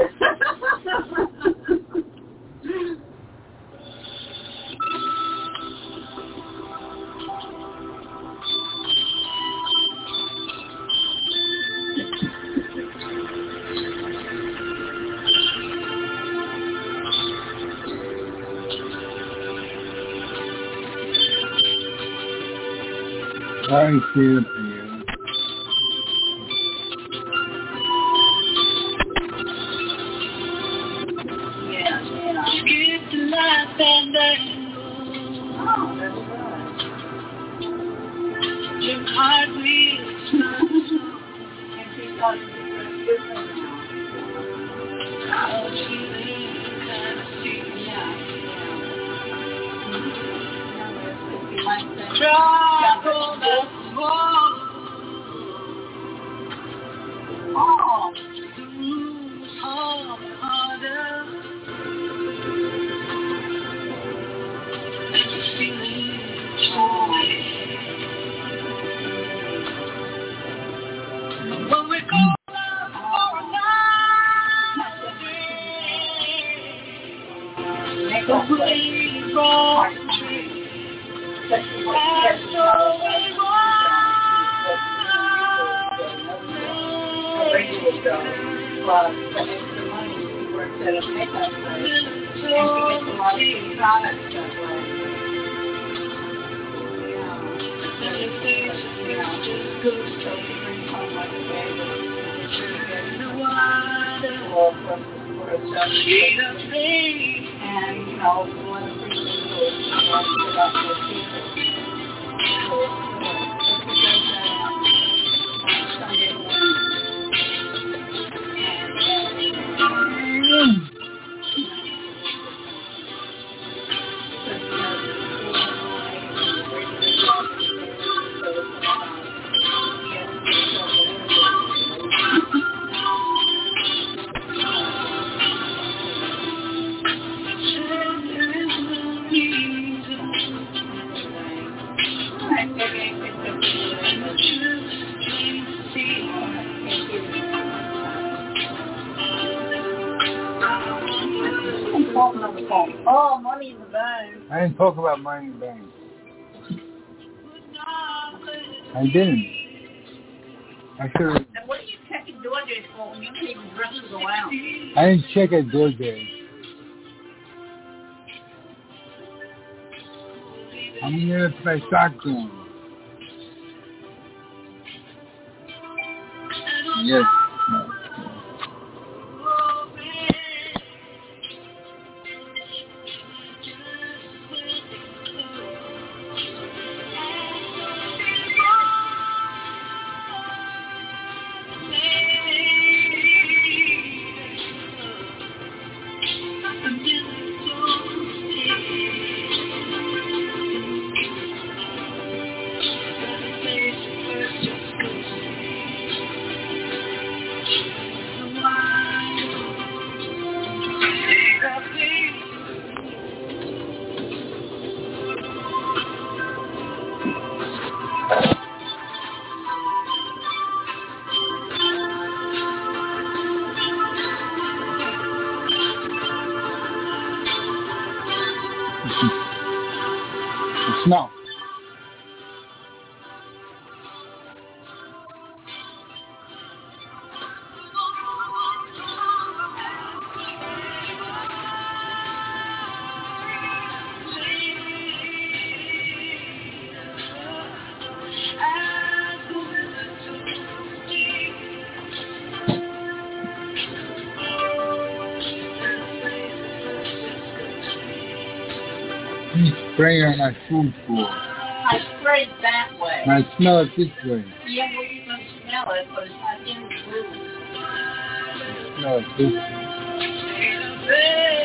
I see it for you. Yeah, yeah. Skip the life and then Oh, that's good. your heart wheels. And she's got different, different now. I was feeling kind of sick. Yeah, yeah. She might say, Trouble that's more. oh, Moves hard, harder. And you're feeling joy. But we go out for a night today. make The up for it. way brought the tree. But she was- That's the way A brought regular job, plus the extra money she works at a makeup place, and she gets a lot of free products that way. Yeah. You know, just good so she brings home like a bag of she gets well for, for herself. And, you know, one of the things she does, she wants to put up with people. So, you know, if she does that on Sunday morning, oh, money in the bank. I didn't talk about money in the bank. I didn't. I should have. And what are you checking DoorDash for when you can't even dress to go out? I didn't check at DoorDash. I'm gonna play soccer. Yes. snow. Spraying on my food board. I sprayed that way. I smell it this way. Yeah, well, you can smell it, but it's not in the room. I smell it this way.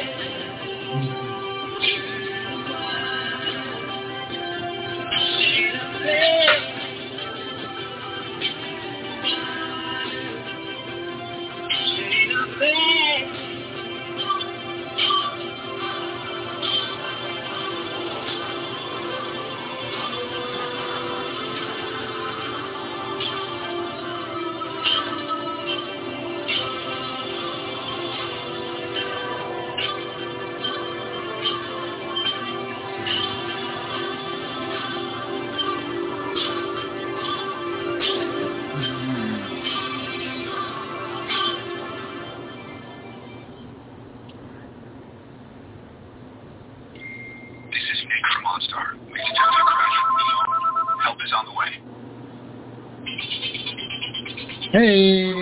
Hey!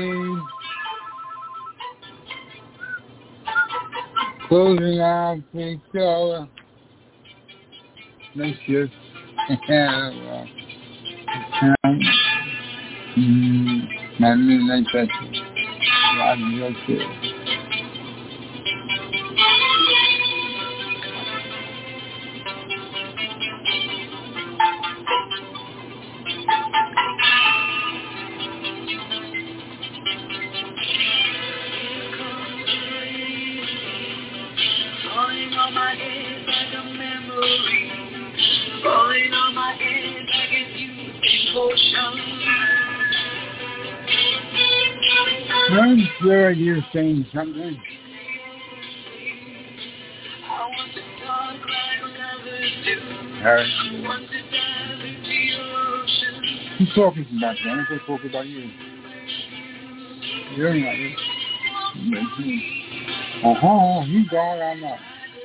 Closing out the show. Nice shift. Yeah, well. Mm-hmm. My midnight session. I'm real good. I'm sure you're saying something. Harry. Who's talking about that? I'm going to talk about you. You're not you. Uh-huh, you going on that.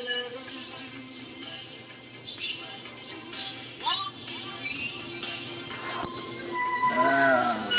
Ah.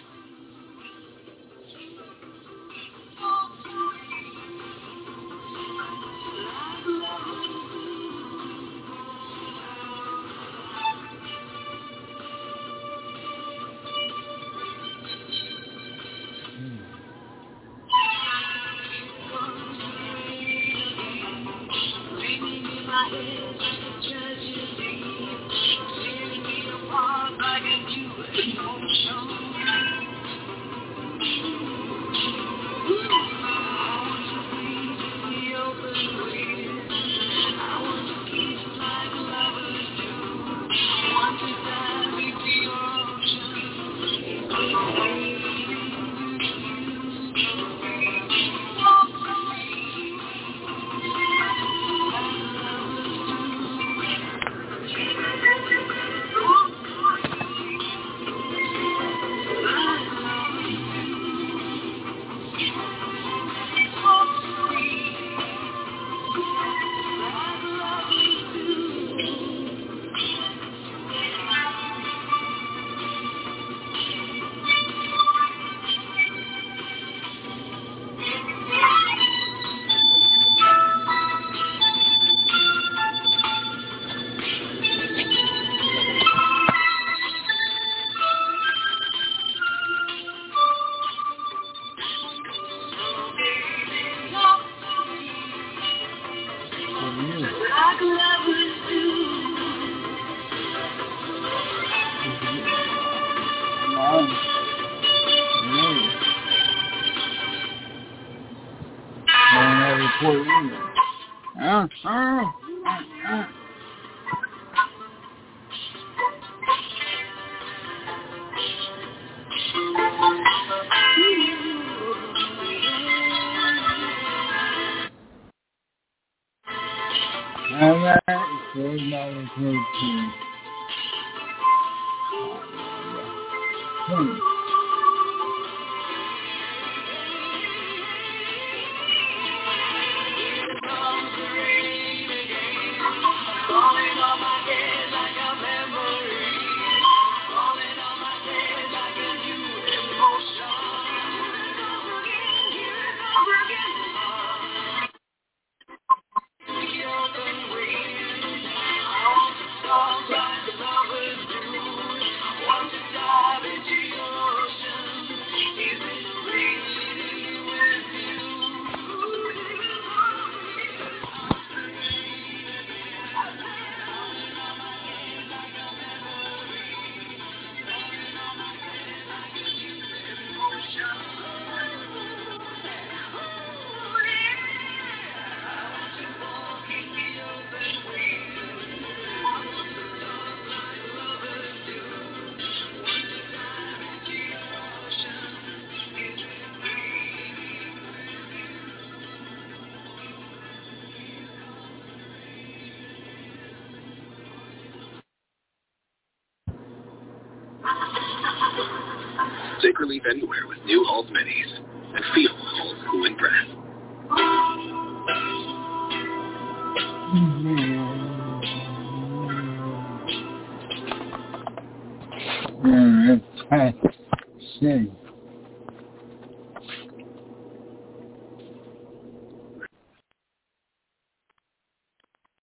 Uh, uh, uh, uh. All right. Where's my one? Hmm. Take relief anywhere with new Halls Minis. And feel Halls cooling breath. Mm, that's shit.